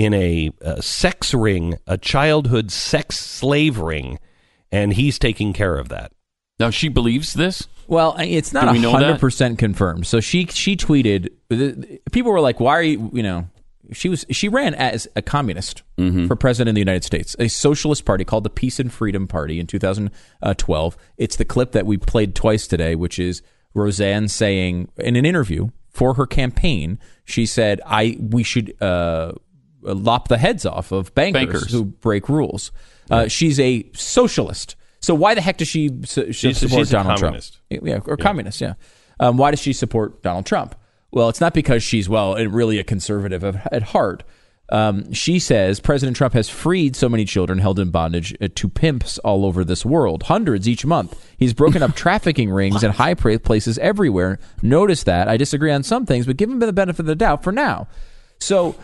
sex ring, a childhood sex slave ring, and he's taking care of that. Now, she believes this? Well, it's not 100% confirmed. So she tweeted, people were like, why are you, she ran as a communist for president of the United States, a socialist party called the Peace and Freedom Party in 2012. It's the clip that we played twice today, which is Roseanne saying in an interview for her campaign, she said, we should lop the heads off of bankers who break rules. She's a socialist. So why the heck does she support Donald Trump? Yeah, or communist, yeah. Why does she support Donald Trump? Well, it's not because she's, really a conservative at heart. She says President Trump has freed so many children held in bondage to pimps all over this world, hundreds each month. He's broken up trafficking rings in high places everywhere. Notice that. I disagree on some things, but give him the benefit of the doubt for now. So...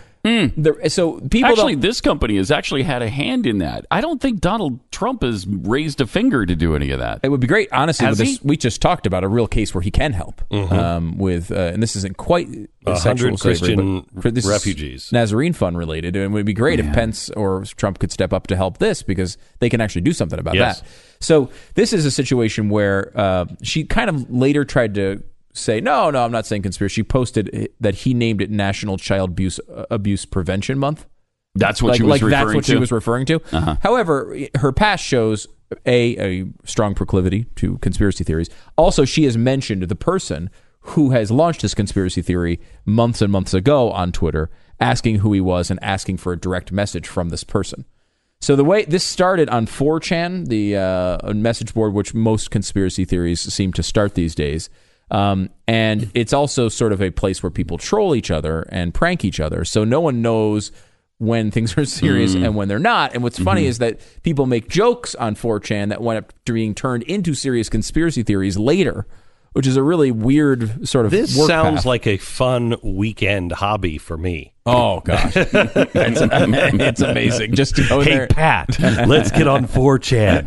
people this company has actually had a hand in that. I don't think Donald Trump has raised a finger to do any of that. It would be great, honestly. We just talked about a real case where he can help with, and this isn't quite sexual Christian slavery, refugees, Nazarene Fund related, and it would be great if Pence or Trump could step up to help this because they can actually do something about that. So this is a situation where she kind of later tried to say, no, I'm not saying conspiracy. She posted that he named it National Child Abuse Prevention Month. That's what she was referring to? That's what she was referring to. However, her past shows a strong proclivity to conspiracy theories. Also, she has mentioned the person who has launched this conspiracy theory months and months ago on Twitter, asking who he was and asking for a direct message from this person. So the way this started on 4chan, the message board which most conspiracy theories seem to start these days, and it's also sort of a place where people troll each other and prank each other. So no one knows when things are serious and when they're not. And what's funny is that people make jokes on 4chan that wind up being turned into serious conspiracy theories later which is a really weird sort of This work sounds path. like a fun weekend hobby for me. Oh, gosh. It's amazing just to go Hey, there. Pat, let's get on 4chan.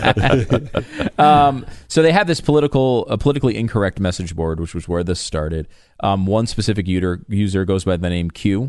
So they have this politically incorrect message board, which was where this started. One specific user goes by the name Q,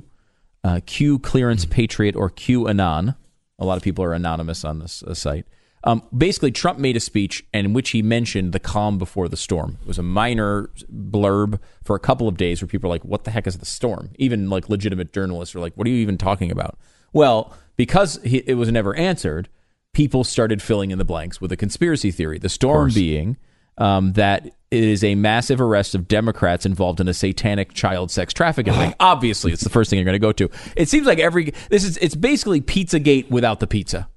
Q Clearance Patriot, or QAnon. A lot of people are anonymous on this site. Basically, Trump made a speech in which he mentioned the calm before the storm. It was a minor blurb for a couple of days where people are like, what the heck is the storm? Even like legitimate journalists are like, what are you even talking about? Well, because it was never answered, people started filling in the blanks with a conspiracy theory. The storm being that it is a massive arrest of Democrats involved in a satanic child sex trafficking ring. Obviously, it's the first thing you're going to go to. It seems like it's basically Pizzagate without the pizza.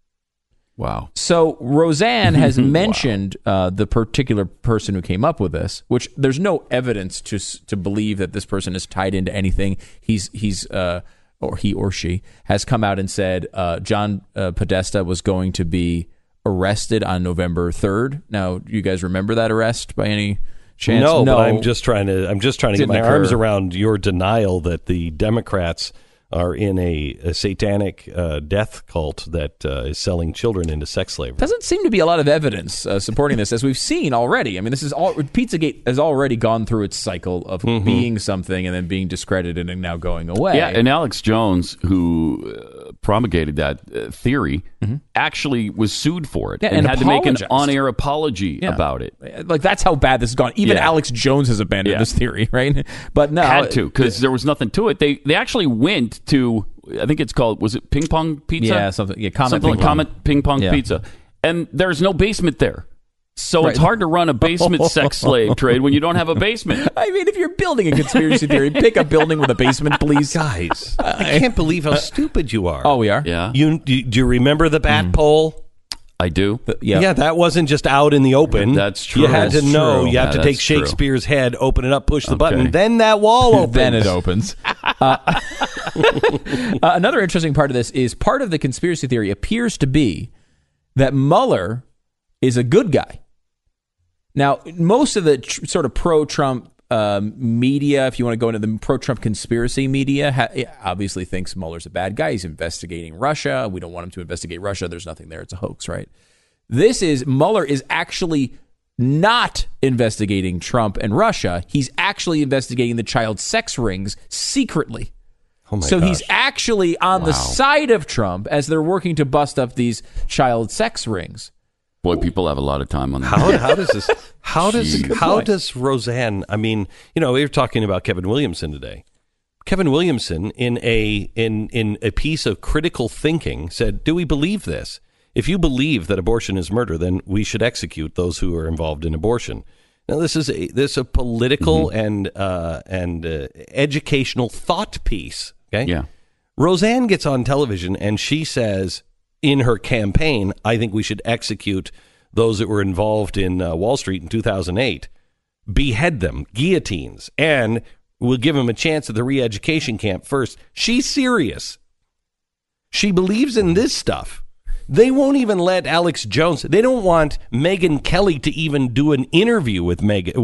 Wow. So Roseanne has mentioned the particular person who came up with this, which there's no evidence to believe that this person is tied into anything. He's or he or she has come out and said John Podesta was going to be arrested on November 3rd. Now, you guys remember that arrest by any chance? No, but I'm just trying to get my arms around your denial that the Democrats are in a satanic death cult that is selling children into sex slavery. Doesn't seem to be a lot of evidence supporting this, as we've seen already. I mean, this is all Pizzagate has already gone through its cycle of being something and then being discredited and now going away. Yeah, and Alex Jones, who promulgated that theory, actually was sued for it and had to make an on-air apology about it. Like, that's how bad this has gone. Even Alex Jones has abandoned this theory, right? But no, had to, because there was nothing to it. They actually went to, I think it's called, was it Ping Pong Pizza? Yeah, something. Yeah, Comet Ping Pong Pizza, and there's no basement there. So it's hard to run a basement sex slave trade when you don't have a basement. I mean, if you're building a conspiracy theory, pick a building with a basement, please. Guys, I can't believe how stupid you are. Oh, we are? Yeah. Do you remember the bat pole? I do. Yeah, that wasn't just out in the open. That's true. You had to That's know. true. You have to take Shakespeare's head, open it up, push the button, then that wall opens. Then it opens. Another interesting part of this is part of the conspiracy theory appears to be that Mueller is a good guy. Now, most of the sort of pro-Trump media, if you want to go into the pro-Trump conspiracy media, obviously thinks Mueller's a bad guy. He's investigating Russia. We don't want him to investigate Russia. There's nothing there. It's a hoax, right? Mueller is actually not investigating Trump and Russia. He's actually investigating the child sex rings secretly. Oh my so gosh. he's actually on the side of Trump as they're working to bust up these child sex rings. Boy, people have a lot of time on that. How does this? How does Roseanne? I mean, we were talking about Kevin Williamson today. Kevin Williamson, in a piece of critical thinking, said, "Do we believe this? If you believe that abortion is murder, then we should execute those who are involved in abortion." Now, this is a political and educational thought piece. Okay, yeah. Roseanne gets on television and she says, in her campaign, I think we should execute those that were involved in Wall Street in 2008, behead them, guillotines, and we'll give them a chance at the re-education camp first. She's serious. She believes in this stuff. They won't even let Alex Jones. They don't want Megyn Kelly to even do an interview with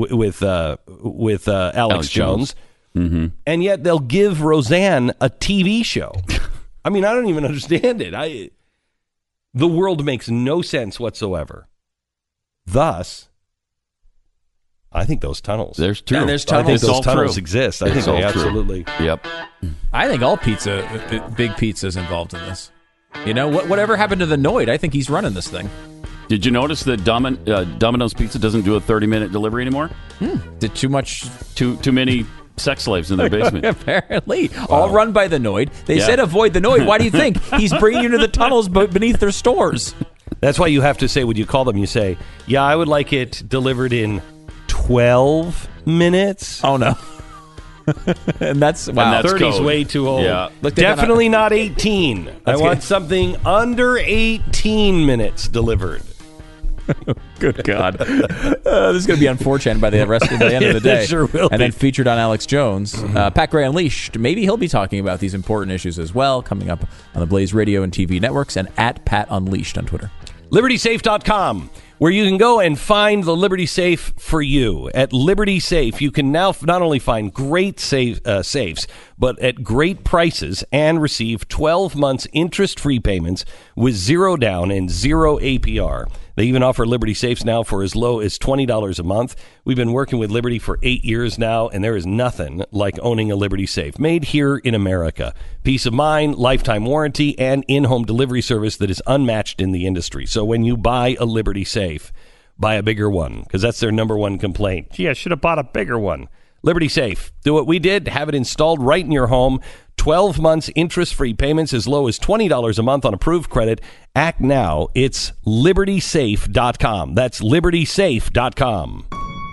Alex Jones. Mm-hmm. And yet they'll give Roseanne a TV show. I mean, I don't even understand it. The world makes no sense whatsoever. Thus, I think those tunnels. There's true. Yeah, there's tunnels. I think those all tunnels true. exist. I think they absolutely. Yep. I think all big pizza's involved in this. Whatever happened to the Noid? I think he's running this thing. Did you notice that Domino's Pizza doesn't do a 30-minute delivery anymore? Did too much? Too many sex slaves in their basement. Apparently. All run by the Noid. They said avoid the Noid. Why do you think? He's bringing you to the tunnels beneath their stores. That's why you have to say, when you call them, you say, yeah, I would like it delivered in 12 minutes. Oh, no. And that's, wow. And that's 30's code. way too old. Yeah. Definitely not 18. I want something under 18 minutes delivered. Good God. This is going to be on 4chan by the end of the day. Sure will and be. then featured on Alex Jones. Pat Gray Unleashed. Maybe he'll be talking about these important issues as well, coming up on the Blaze Radio and TV networks and at Pat Unleashed on Twitter. LibertySafe.com. where you can go and find the Liberty Safe for you. At Liberty Safe, you can now not only find great safes, but at great prices, and receive 12 months interest-free payments with 0 down and 0 APR. They even offer Liberty Safes now for as low as $20 a month. We've been working with Liberty for 8 years now, and there is nothing like owning a Liberty Safe. Made here in America. Peace of mind, lifetime warranty, and in-home delivery service that is unmatched in the industry. So when you buy a Liberty Safe, buy a bigger one, because that's their number one complaint. Gee, I should have bought a bigger one. Liberty Safe. Do what we did. Have it installed right in your home. 12 months interest-free payments as low as $20 a month on approved credit. Act now. It's LibertySafe.com. That's LibertySafe.com.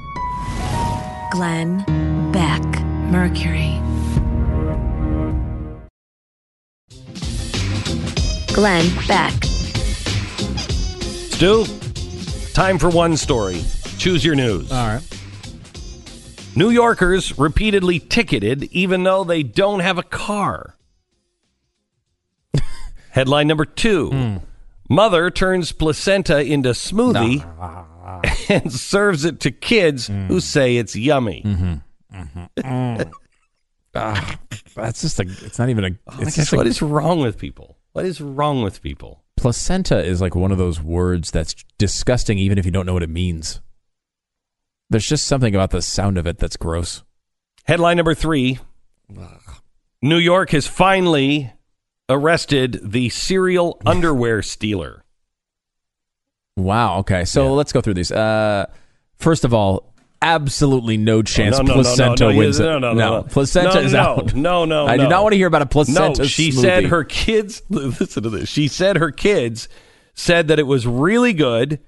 Glenn Beck, Mercury. Glenn Beck. Stu, time for one story. Choose your news. All right. New Yorkers repeatedly ticketed even though they don't have a car. Headline number 2. Mother turns placenta into smoothie and serves it to kids who say it's yummy. That's just it's not even a... What is wrong with people? What is wrong with people? Placenta is like one of those words that's disgusting even if you don't know what it means. There's just something about the sound of it that's gross. Headline number 3. New York has finally arrested the serial underwear stealer. Wow. Okay. So let's go through these. First of all, absolutely no chance placenta wins it. No. Placenta is out. No. I do not want to hear about a placenta she smoothie. said her kids, listen to this. She said her kids said that it was really good.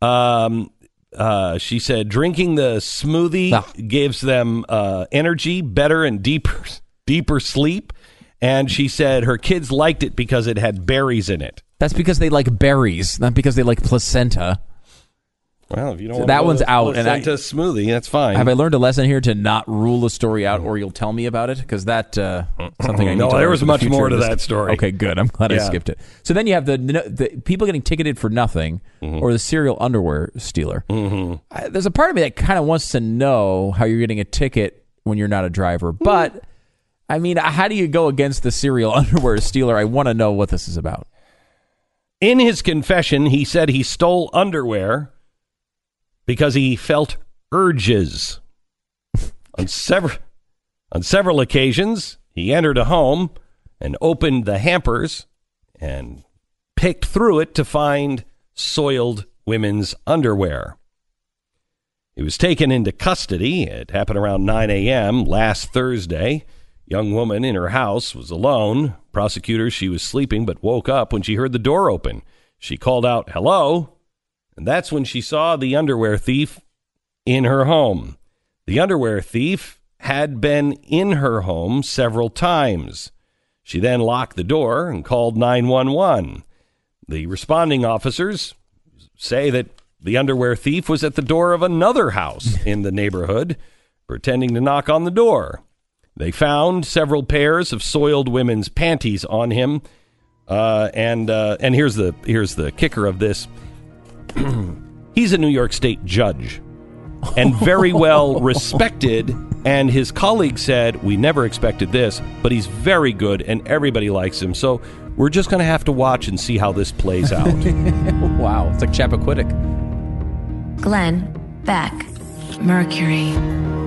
She said drinking the smoothie gives them energy, better and deeper sleep. And she said her kids liked it because it had berries in it. That's because they like berries, not because they like placenta. Well, if you don't so want that one's out. Placenta smoothie, that's fine. Have I learned a lesson here to not rule a story out, or you'll tell me about it? Because that's something I need to learn. No, there was much more to this. that story. Okay, good. I'm glad I skipped it. So then you have the people getting ticketed for nothing, or the serial underwear stealer. There's a part of me that kind of wants to know how you're getting a ticket when you're not a driver. But, I mean, how do you go against the serial underwear stealer? I want to know what this is about. In his confession, he said he stole underwear because he felt urges. On several occasions, he entered a home and opened the hampers and picked through it to find soiled women's underwear. He was taken into custody. It happened around 9 a.m. last Thursday. Young woman in her house was alone. Prosecutors, she was sleeping but woke up when she heard the door open. She called out, "Hello?" And that's when she saw the underwear thief in her home. The underwear thief had been in her home several times. She then locked the door and called 911. The responding officers say that the underwear thief was at the door of another house in the neighborhood, pretending to knock on the door. They found several pairs of soiled women's panties on him. And here's the kicker of this. He's a New York State judge and very well respected. And his colleague said, "We never expected this, but he's very good and everybody likes him. So we're just going to have to watch and see how this plays out." Wow. It's like Chappaquiddick. Glenn Beck, Mercury.